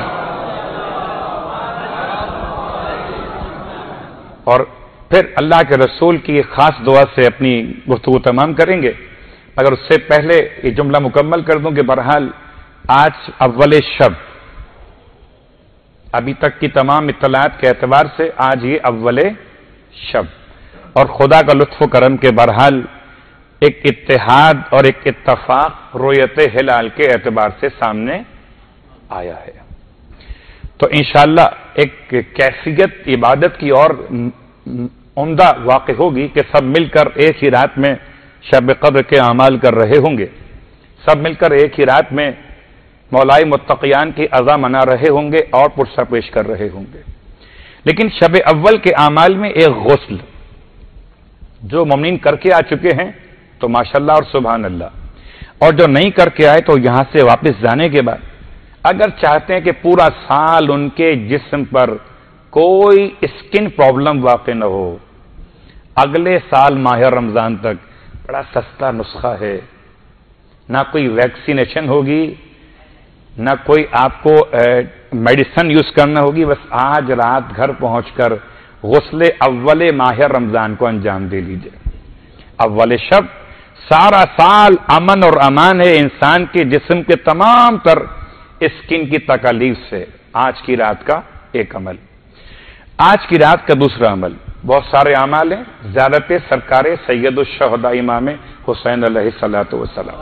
اور پھر اللہ کے رسول کی ایک خاص دعا سے اپنی گفتگو تمام کریں گے. مگر اس سے پہلے یہ جملہ مکمل کر دوں کہ بہرحال آج اول شب، ابھی تک کی تمام اطلاعات کے اعتبار سے آج یہ اول شب، اور خدا کا لطف و کرم کے بہرحال ایک اتحاد اور ایک اتفاق رؤیت ہلال کے اعتبار سے سامنے آیا ہے. تو انشاءاللہ ایک کیفیت عبادت کی اور عمدہ واقع ہوگی کہ سب مل کر ایک ہی رات میں شب قدر کے اعمال کر رہے ہوں گے، سب مل کر ایک ہی رات میں مولائے متقیان کی عزا منا رہے ہوں گے اور پرسہ پیش کر رہے ہوں گے. لیکن شب اول کے اعمال میں ایک غسل جو مومنین کر کے آ چکے ہیں تو ماشاءاللہ اور سبحان اللہ، اور جو نہیں کر کے آئے تو یہاں سے واپس جانے کے بعد اگر چاہتے ہیں کہ پورا سال ان کے جسم پر کوئی اسکن پرابلم واقع نہ ہو، اگلے سال ماہ رمضان تک بڑا سستا نسخہ ہے. نہ کوئی ویکسینیشن ہوگی، نہ کوئی آپ کو میڈیسن یوز کرنا ہوگی، بس آج رات گھر پہنچ کر غسل اول ماہ رمضان کو انجام دے لیجئے. اول شب سارا سال امن اور امان ہے انسان کے جسم کے تمام تر اسکن کی تکالیف سے. آج کی رات کا ایک عمل، آج کی رات کا دوسرا عمل، بہت سارے اعمال ہیں. زیارت سرکار سید الشہداء امام حسین علیہ الصلوۃ والسلام.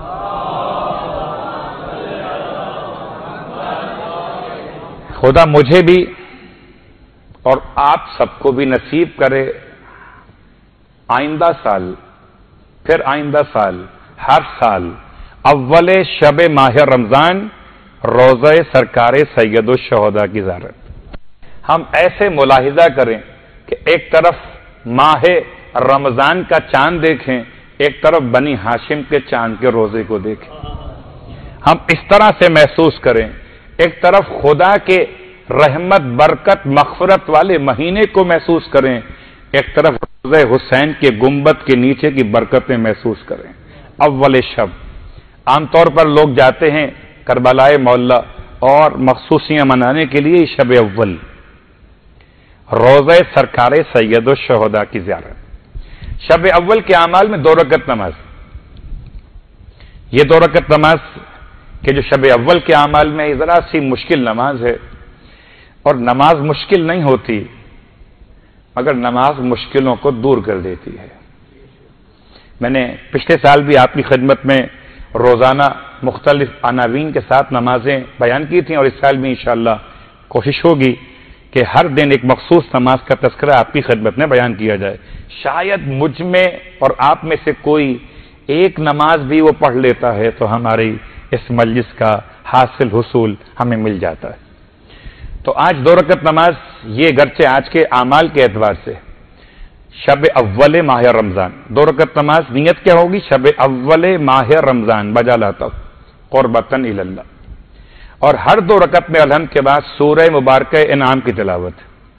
خدا مجھے بھی اور آپ سب کو بھی نصیب کرے آئندہ سال، پھر آئندہ سال، ہر سال اول شب ماہ رمضان روضہ سرکار سید الشہداء کی زیارت. ہم ایسے ملاحظہ کریں کہ ایک طرف ماہ رمضان کا چاند دیکھیں، ایک طرف بنی ہاشم کے چاند کے روزے کو دیکھیں. ہم اس طرح سے محسوس کریں، ایک طرف خدا کے رحمت برکت مغفرت والے مہینے کو محسوس کریں، ایک طرف روضہ حسین کے گنبد کے نیچے کی برکتیں محسوس کریں. اول شب عام طور پر لوگ جاتے ہیں کربلائے مولا اور مخصوصیاں منانے کے لیے شب اول روضہ سرکار سید الشہداء کی زیارت. شب اول کے اعمال میں 2 رکعت نماز. یہ 2 رکعت نماز کہ جو شب اول کے اعمال میں ذرا سی مشکل نماز ہے، اور نماز مشکل نہیں ہوتی مگر نماز مشکلوں کو دور کر دیتی ہے. میں نے پچھلے سال بھی آپ کی خدمت میں روزانہ مختلف عناوین کے ساتھ نمازیں بیان کی تھیں، اور اس سال بھی انشاءاللہ کوشش ہوگی کہ ہر دن ایک مخصوص نماز کا تذکرہ آپ کی خدمت میں بیان کیا جائے. شاید مجھ میں اور آپ میں سے کوئی ایک نماز بھی وہ پڑھ لیتا ہے تو ہماری اس مجلس کا حاصل حصول ہمیں مل جاتا ہے. تو آج 2 رکعت نماز، یہ گرچہ آج کے اعمال کے اعتبار سے شب اول ماہ رمضان 2 رکعت نماز، نیت کیا ہوگی؟ شب اول ماہ رمضان بجا لاتا قربتن الی اللہ. اور ہر 2 رکعت میں الحمد کے بعد سورہ مبارکہ انعام کی تلاوت.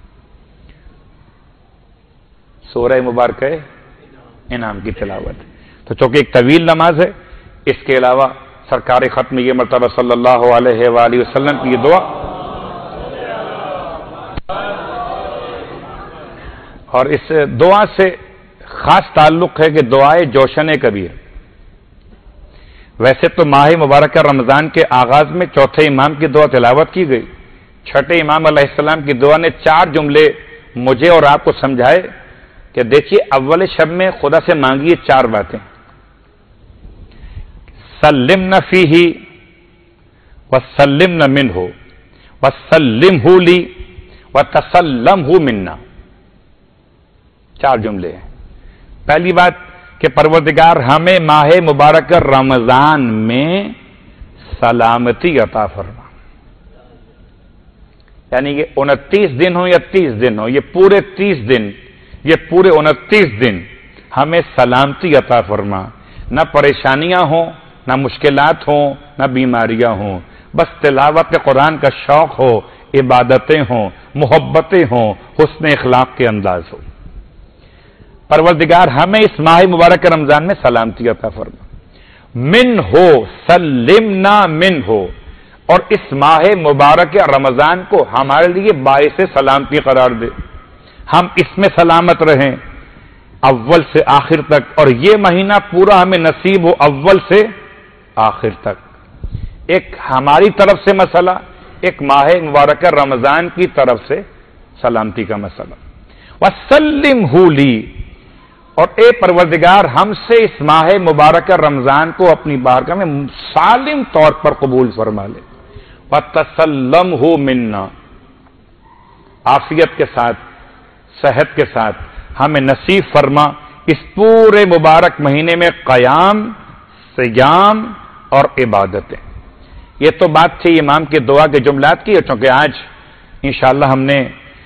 سورہ مبارکہ انعام کی تلاوت. تو چونکہ ایک طویل نماز ہے، اس کے علاوہ سرکار ختم یہ مرتبہ صلی اللہ علیہ وآلہ وسلم کی یہ دعا، اور اس دعا سے خاص تعلق ہے کہ دعائے جوشن کبیر. ویسے تو ماہ مبارکہ رمضان کے آغاز میں چوتھے امام کی دعا تلاوت کی گئی. چھٹے امام علیہ السلام کی دعا نے 4 جملے مجھے اور آپ کو سمجھائے کہ دیکھیے اول شب میں خدا سے مانگیے 4 باتیں، سلمنا فیہ وسلمنا منہ وسلمہ لی وتسلمہ منا، 4 جملے ہیں۔ پہلی بات کہ پروردگار ہمیں ماہ مبارک رمضان میں سلامتی عطا فرما، یعنی کہ 29 دن ہو یا 30 دن ہو، یہ پورے 30 دن، یہ پورے 29 دن ہمیں سلامتی عطا فرما، نہ پریشانیاں ہوں، نہ مشکلات ہوں، نہ بیماریاں ہوں، بس تلاوت قرآن کا شوق ہو، عبادتیں ہوں، محبتیں ہوں، حسن اخلاق کے انداز ہو۔ پروردگار ہمیں اس ماہ مبارک رمضان میں سلامتی عطا فرما، من ہو سلمنا من ہو، اور اس ماہ مبارک رمضان کو ہمارے لیے باعث سلامتی قرار دے، ہم اس میں سلامت رہیں اول سے آخر تک، اور یہ مہینہ پورا ہمیں نصیب ہو اول سے آخر تک۔ ایک ہماری طرف سے مسئلہ، ایک ماہ مبارک رمضان کی طرف سے سلامتی کا مسئلہ۔ وَسَلِّمْهُ لِي، اور اے پروردگار ہم سے اس ماہ مبارک رمضان کو اپنی بارگاہ میں سالم طور پر قبول فرما لے۔ وَتَسَلَّمْهُ مِنَّا، عافیت کے ساتھ، صحت کے ساتھ ہمیں نصیب فرما اس پورے مبارک مہینے میں قیام، صیام اور عبادتیں۔ یہ تو بات تھی امام کی دعا کے جملات کی، چونکہ آج انشاءاللہ ہم نے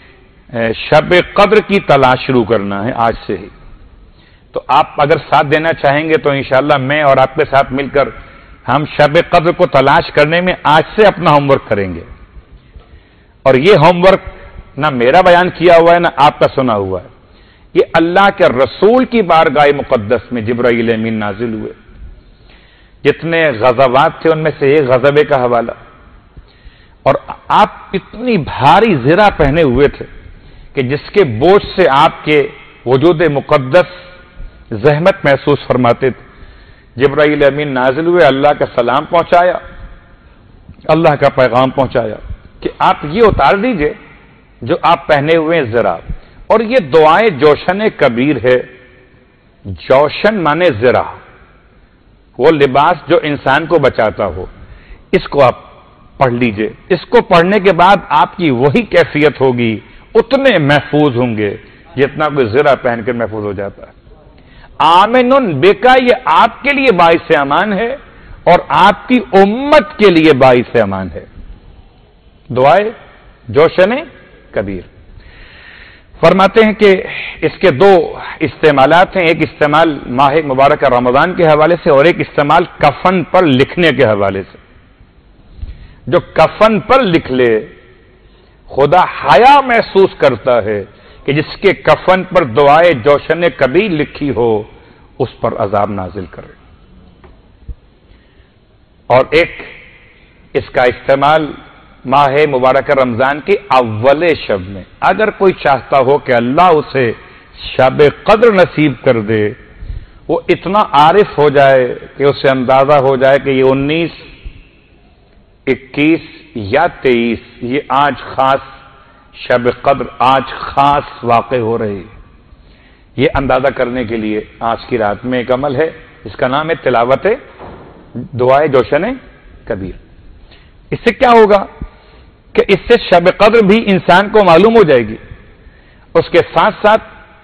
شب قدر کی تلاش شروع کرنا ہے آج سے ہی، تو آپ اگر ساتھ دینا چاہیں گے تو انشاءاللہ میں اور آپ کے ساتھ مل کر ہم شب قدر کو تلاش کرنے میں آج سے اپنا ہوم ورک کریں گے۔ اور یہ ہوم ورک نہ میرا بیان کیا ہوا ہے نہ آپ کا سنا ہوا ہے، یہ اللہ کے رسول کی بارگاہ مقدس میں جبرائیل امین نازل ہوئے، جتنے غزوات تھے ان میں سے ایک غزوے کا حوالہ، اور آپ اتنی بھاری زرہ پہنے ہوئے تھے کہ جس کے بوجھ سے آپ کے وجود مقدس زحمت محسوس فرماتے تھے۔ جبرائیل امین نازل ہوئے، اللہ کا سلام پہنچایا، اللہ کا پیغام پہنچایا کہ آپ یہ اتار دیجئے جو آپ پہنے ہوئے ہیں زرہ، اور یہ دعائیں جوشن کبیر ہے۔ جوشن مانے زرہ، وہ لباس جو انسان کو بچاتا ہو، اس کو آپ پڑھ لیجئے۔ اس کو پڑھنے کے بعد آپ کی وہی کیفیت ہوگی، اتنے محفوظ ہوں گے جتنا کوئی زرہ پہن کر محفوظ ہو جاتا ہے۔ آمنٌ بکا، یہ آپ کے لیے باعث امان ہے اور آپ کی امت کے لیے باعث امان ہے۔ دعائے جوشن کبیر۔ فرماتے ہیں کہ اس کے 2 استعمالات ہیں، ایک استعمال ماہ مبارک رمضان کے حوالے سے اور ایک استعمال کفن پر لکھنے کے حوالے سے۔ جو کفن پر لکھ لے، خدا حیا محسوس کرتا ہے کہ جس کے کفن پر دعائے جوشن کبیر لکھی ہو اس پر عذاب نازل کرے۔ اور ایک اس کا استعمال ماہ مبارک رمضان کے اول شب میں، اگر کوئی چاہتا ہو کہ اللہ اسے شب قدر نصیب کر دے، وہ اتنا عارف ہو جائے کہ اسے اندازہ ہو جائے کہ یہ 19، 21 یا 23 یہ آج خاص شب قدر آج خاص واقع ہو رہی ہے، یہ اندازہ کرنے کے لیے آج کی رات میں ایک عمل ہے، اس کا نام ہے تلاوت دعائے جوشن کبیر۔ اس سے کیا ہوگا کہ اس سے شب قدر بھی انسان کو معلوم ہو جائے گی، اس کے ساتھ ساتھ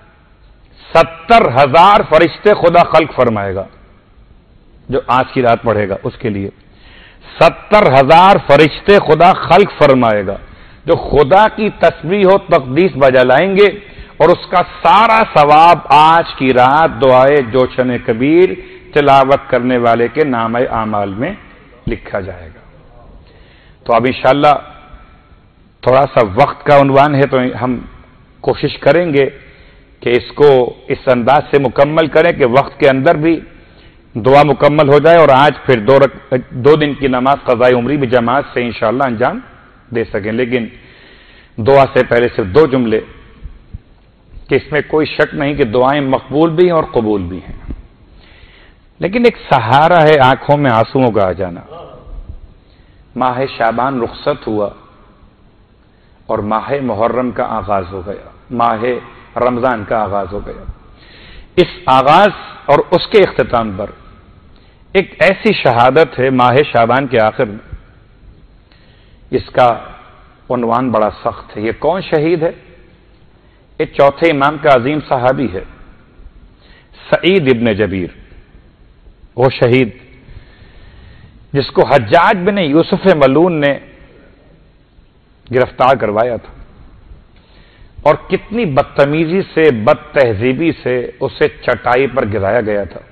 70,000 فرشتے خدا خلق فرمائے گا، جو آج کی رات پڑھے گا اس کے لیے 70,000 فرشتے خدا خلق فرمائے گا، جو خدا کی تسبیح و تقدیس بجا لائیں گے، اور اس کا سارا ثواب آج کی رات دعائے جوشن کبیر تلاوت کرنے والے کے نام اعمال میں لکھا جائے گا۔ تو اب انشاءاللہ تھوڑا سا وقت کا عنوان ہے، تو ہم کوشش کریں گے کہ اس کو اس انداز سے مکمل کریں کہ وقت کے اندر بھی دعا مکمل ہو جائے، اور آج پھر 2 دن کی نماز قضائے عمری بھی جماعت سے انشاءاللہ انجام دے سکیں۔ لیکن دعا سے پہلے صرف 2 جملے کہ اس میں کوئی شک نہیں کہ دعائیں مقبول بھی ہیں اور قبول بھی ہیں، لیکن ایک سہارا ہے آنکھوں میں آنسوؤں کا آ جانا۔ ماہ شعبان رخصت ہوا اور ماہ محرم کا آغاز ہو گیا، ماہ رمضان کا آغاز ہو گیا۔ اس آغاز اور اس کے اختتام پر ایک ایسی شہادت ہے ماہ شعبان کے آخر میں، اس کا عنوان بڑا سخت ہے۔ یہ کون شہید ہے؟ یہ چوتھے امام کا عظیم صحابی ہے، سعید ابن جبیر، وہ شہید جس کو حجاج بن یوسف ملعون نے گرفتار کروایا تھا، اور کتنی بدتمیزی سے، بد تہذیبی سے اسے چٹائی پر گرایا گیا تھا۔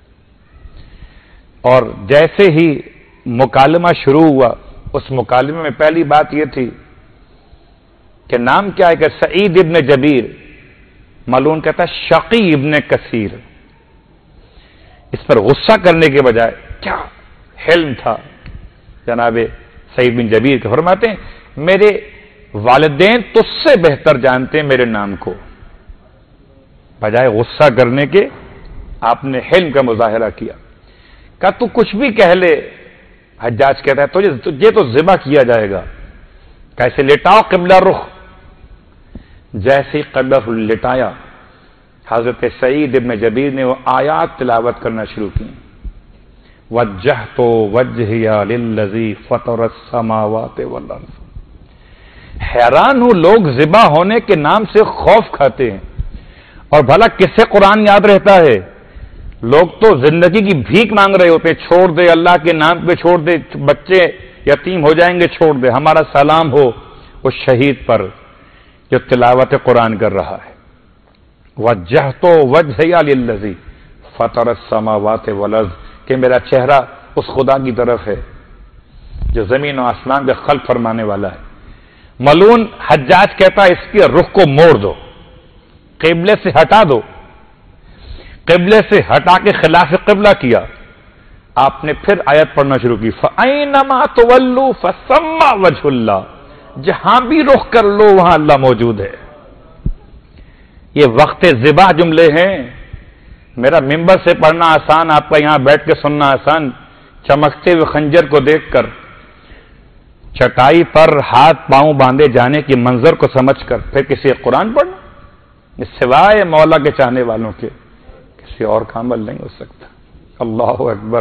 اور جیسے ہی مکالمہ شروع ہوا، اس مکالمے میں پہلی بات یہ تھی کہ نام کیا ہے؟ کہ سعید ابن جبیر۔ ملعون کہتا ہے شقی ابن کثیر۔ اس پر غصہ کرنے کے بجائے کیا حلم تھا جناب سعید بن جبیر کے، فرماتے ہیں میرے والدین تجھ سے بہتر جانتے ہیں میرے نام کو۔ بجائے غصہ کرنے کے آپ نے حلم کا مظاہرہ کیا، کہا تو کچھ بھی کہہ لے۔ حجاج کہتا ہے تجھے تو ذبح کیا جائے گا، کیسے لٹاؤ قبلہ رخ۔ جیسے قبلہ لٹایا، حضرت سعید ابن جبیر نے وہ آیات تلاوت کرنا شروع کی، وجہت وجہی للذی فطر السماوات والارض۔ حیران ہوں، لوگ ذبح ہونے کے نام سے خوف کھاتے ہیں، اور بھلا کس سے قرآن یاد رہتا ہے؟ لوگ تو زندگی کی بھیک مانگ رہے ہوتے، چھوڑ دے اللہ کے نام پہ، چھوڑ دے بچے یتیم ہو جائیں گے، چھوڑ دے، ہمارا سلام ہو اس شہید پر جو تلاوت قرآن کر رہا ہے۔ وجہت وجہی للذی فطر السماوات والارض، کہ میرا چہرہ اس خدا کی طرف ہے جو زمین و آسمان کے خلق فرمانے والا ہے۔ ملعون حجاج کہتا ہے اس کے رخ کو موڑ دو، قبلے سے ہٹا دو۔ قبلے سے ہٹا کے خلاف قبلہ کیا۔ آپ نے پھر آیت پڑھنا شروع کی، فَأَيْنَمَا تُوَلُّوا فَثَمَّ وَجْهُ اللَّهِ، جہاں بھی رخ کر لو وہاں اللہ موجود ہے۔ یہ وقت ذبح جملے ہیں۔ میرا ممبر سے پڑھنا آسان، آپ کا یہاں بیٹھ کے سننا آسان، چمکتے ہوئے خنجر کو دیکھ کر، چٹائی پر ہاتھ پاؤں باندھے جانے کی منظر کو سمجھ کر پھر کسی قرآن پڑھنا، اس سوائے مولا کے چاہنے والوں کے کسی اور کا عمل نہیں ہو سکتا۔ اللہ اکبر۔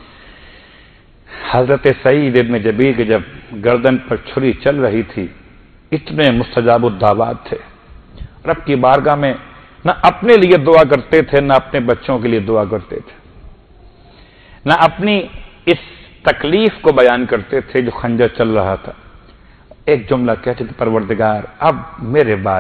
حضرت سعید ابن جبیر کے جب گردن پر چھری چل رہی تھی، اتنے مستجاب الدعوات تھے، رب کی بارگاہ میں نہ اپنے لیے دعا کرتے تھے، نہ اپنے بچوں کے لیے دعا کرتے تھے، نہ اپنی اس تکلیف کو بیان کرتے تھے جو خنجر چل رہا تھا۔ ایک جملہ کہتے تھے، پروردگار اب میرے بعد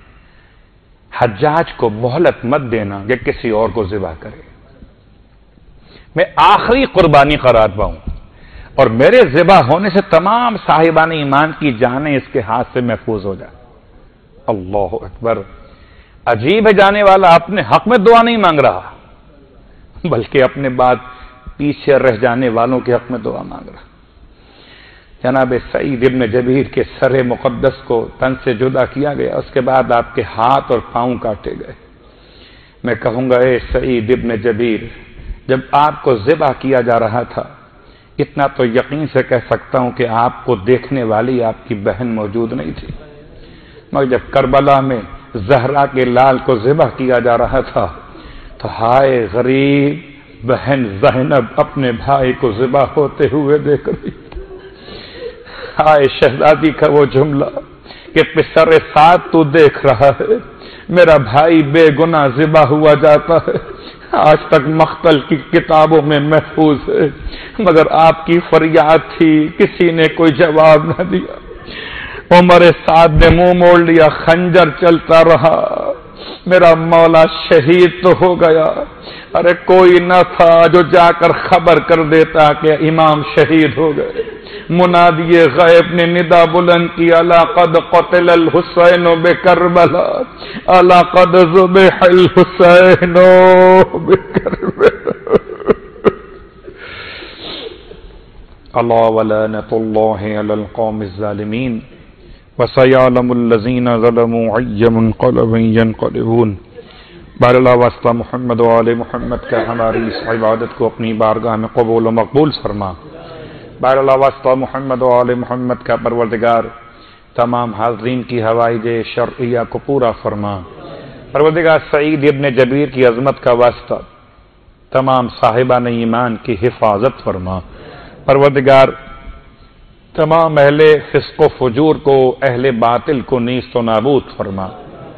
حجاج کو مہلت مت دینا کہ کسی اور کو ذبح کرے، میں آخری قربانی قرار پاؤں، اور میرے ذبح ہونے سے تمام صاحبان ایمان کی جانیں اس کے ہاتھ سے محفوظ ہو جائے۔ اللہ اکبر۔ عجیب ہے، جانے والا اپنے حق میں دعا نہیں مانگ رہا، بلکہ اپنے بعد پیچھے رہ جانے والوں کے حق میں دعا مانگ رہا۔ جناب سعید ابن جبیر کے سر مقدس کو تن سے جدا کیا گیا، اس کے بعد آپ کے ہاتھ اور پاؤں کاٹے گئے۔ میں کہوں گا اے سعید ابن جبیر، جب آپ کو ذبح کیا جا رہا تھا، اتنا تو یقین سے کہہ سکتا ہوں کہ آپ کو دیکھنے والی آپ کی بہن موجود نہیں تھی، مگر جب کربلا میں زہرا کے لال کو ذبح کیا جا رہا تھا تو ہائے غریب بہن زینب اپنے بھائی کو ذبح ہوتے ہوئے دیکھ رہی، ہائے شہزادی کا وہ جملہ کہ پسر ساتھ تو دیکھ رہا ہے، میرا بھائی بے گناہ ذبح ہوا جاتا ہے، آج تک مقتل کی کتابوں میں محفوظ ہے، مگر آپ کی فریاد تھی، کسی نے کوئی جواب نہ دیا۔ عمر سعد نے منہ موڑ لیا، خنجر چلتا رہا، میرا مولا شہید تو ہو گیا، ارے کوئی نہ تھا جو جا کر خبر کر دیتا کہ امام شہید ہو گئے۔ منادی غیب نے ندا بلند کی، الا قد قتل الحسین بکربلا، الا قد ذبح الحسین بکربلا۔ الا ولعنۃ اللہ علی القوم الظالمین وسيعلم الذين ظلموا أي منقلب ينقلبون۔ بار اللہ واسطہ محمد و آل محمد کا ہماری اس عبادت کو اپنی بارگاہ میں قبول و مقبول فرما۔ بار اللہ واسطہ محمد و آل محمد کا پروردگار تمام حاضرین کی حوائج شرعیہ کو پورا فرما۔ پروردگار سعید ابن جبیر کی عظمت کا واسطہ تمام صاحبان ایمان کی حفاظت فرما۔ پروردگار تمام اہل فسق و فجور کو، اہل باطل کو نیست و نابود فرما۔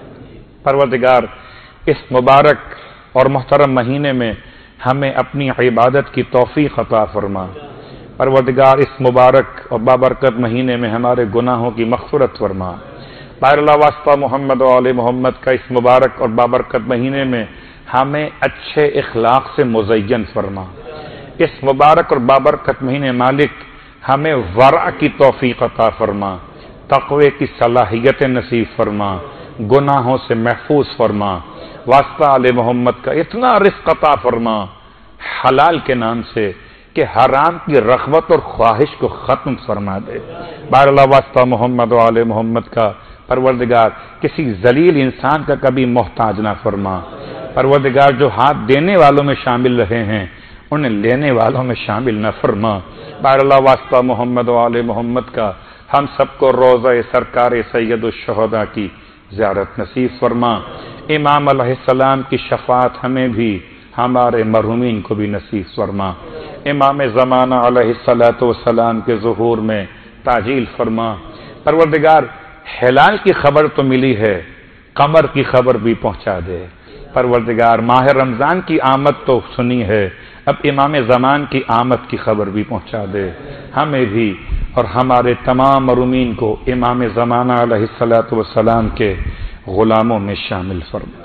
پروردگار اس مبارک اور محترم مہینے میں ہمیں اپنی عبادت کی توفیق عطا فرما۔ پروردگار اس مبارک اور بابرکت مہینے میں ہمارے گناہوں کی مغفرت فرما۔ باہر اللہ واسطہ محمد و آل محمد کا اس مبارک اور بابرکت مہینے میں ہمیں اچھے اخلاق سے مزین فرما۔ اس مبارک اور بابرکت مہینے مالک ہمیں ورع کی توفیق عطا فرما، تقوی کی صلاحیت نصیب فرما، گناہوں سے محفوظ فرما۔ واسطہ آل محمد کا اتنا رزق عطا فرما حلال کے نام سے کہ حرام کی رغبت اور خواہش کو ختم فرما دے۔ باہر اللہ واسطہ محمد و آل محمد کا پروردگار کسی ذلیل انسان کا کبھی محتاج نہ فرما۔ پروردگار جو ہاتھ دینے والوں میں شامل رہے ہیں انہیں لینے والوں میں شامل نہ فرما۔ باہر اللہ واسطہ محمد و آل محمد کا ہم سب کو روضہ سرکار سید الشہداء کی زیارت نصیب فرما۔ امام علیہ السلام کی شفاعت ہمیں بھی ہمارے مرحومین کو بھی نصیب فرما۔ امام زمانہ علیہ السلام کے ظہور میں تعجیل فرما۔ پروردگار ہلال کی خبر تو ملی ہے، قمر کی خبر بھی پہنچا دے۔ پروردگار ماہ رمضان کی آمد تو سنی ہے، اب امام زمان کی آمد کی خبر بھی پہنچا دے۔ ہمیں بھی اور ہمارے تمام مرحومین کو امام زمانہ علیہ السلام کے غلاموں میں شامل فرما۔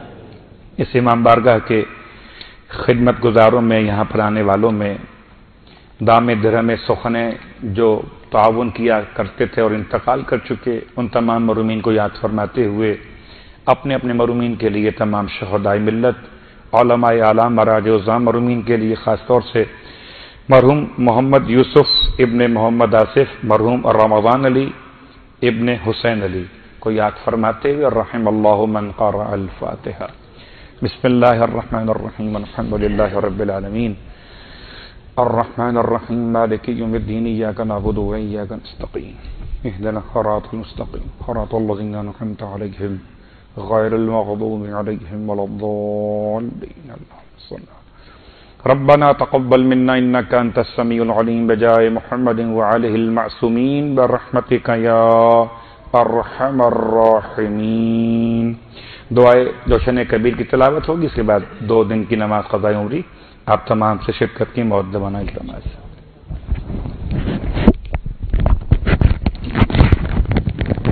اس امام بارگاہ کے خدمت گزاروں میں، یہاں پر آنے والوں میں، دام درہم سخنے جو تعاون کیا کرتے تھے اور انتقال کر چکے، ان تمام مرحومین کو یاد فرماتے ہوئے اپنے اپنے مرحومین کے لیے، تمام شہدائے ملت، علماء اعلام، مراجع عظام مرحومین کے لیے، خاص طور سے مرحوم محمد یوسف ابن محمد آصف، مرحوم رمضان علی ابن حسین علی کو یاد فرماتے ہوئے رحم اللہ من قرأ الفاتحہ۔ بسم اللہ الرحمن الرحیم، الحمد للہ رب العالمین، الرحمن الرحیم، مالک یوم الدین، ایاک نعبد و ایاک نستعین، اهدنا الصراط المستقیم، صراط الذین انعمت علیہم غیر المغضوب علیہم ولا الضالین، اللهم صل ربنا تقبل منا انك انت السميع العليم بجاه محمد وعليه المعصومين برحمتك يا ارحم الراحمین۔ دعائے جوشن کبیر کی تلاوت ہوگی، اس کے بعد 2 دن کی نماز قضائے عمری آپ تمام سے شرکت کی مودب بنائے۔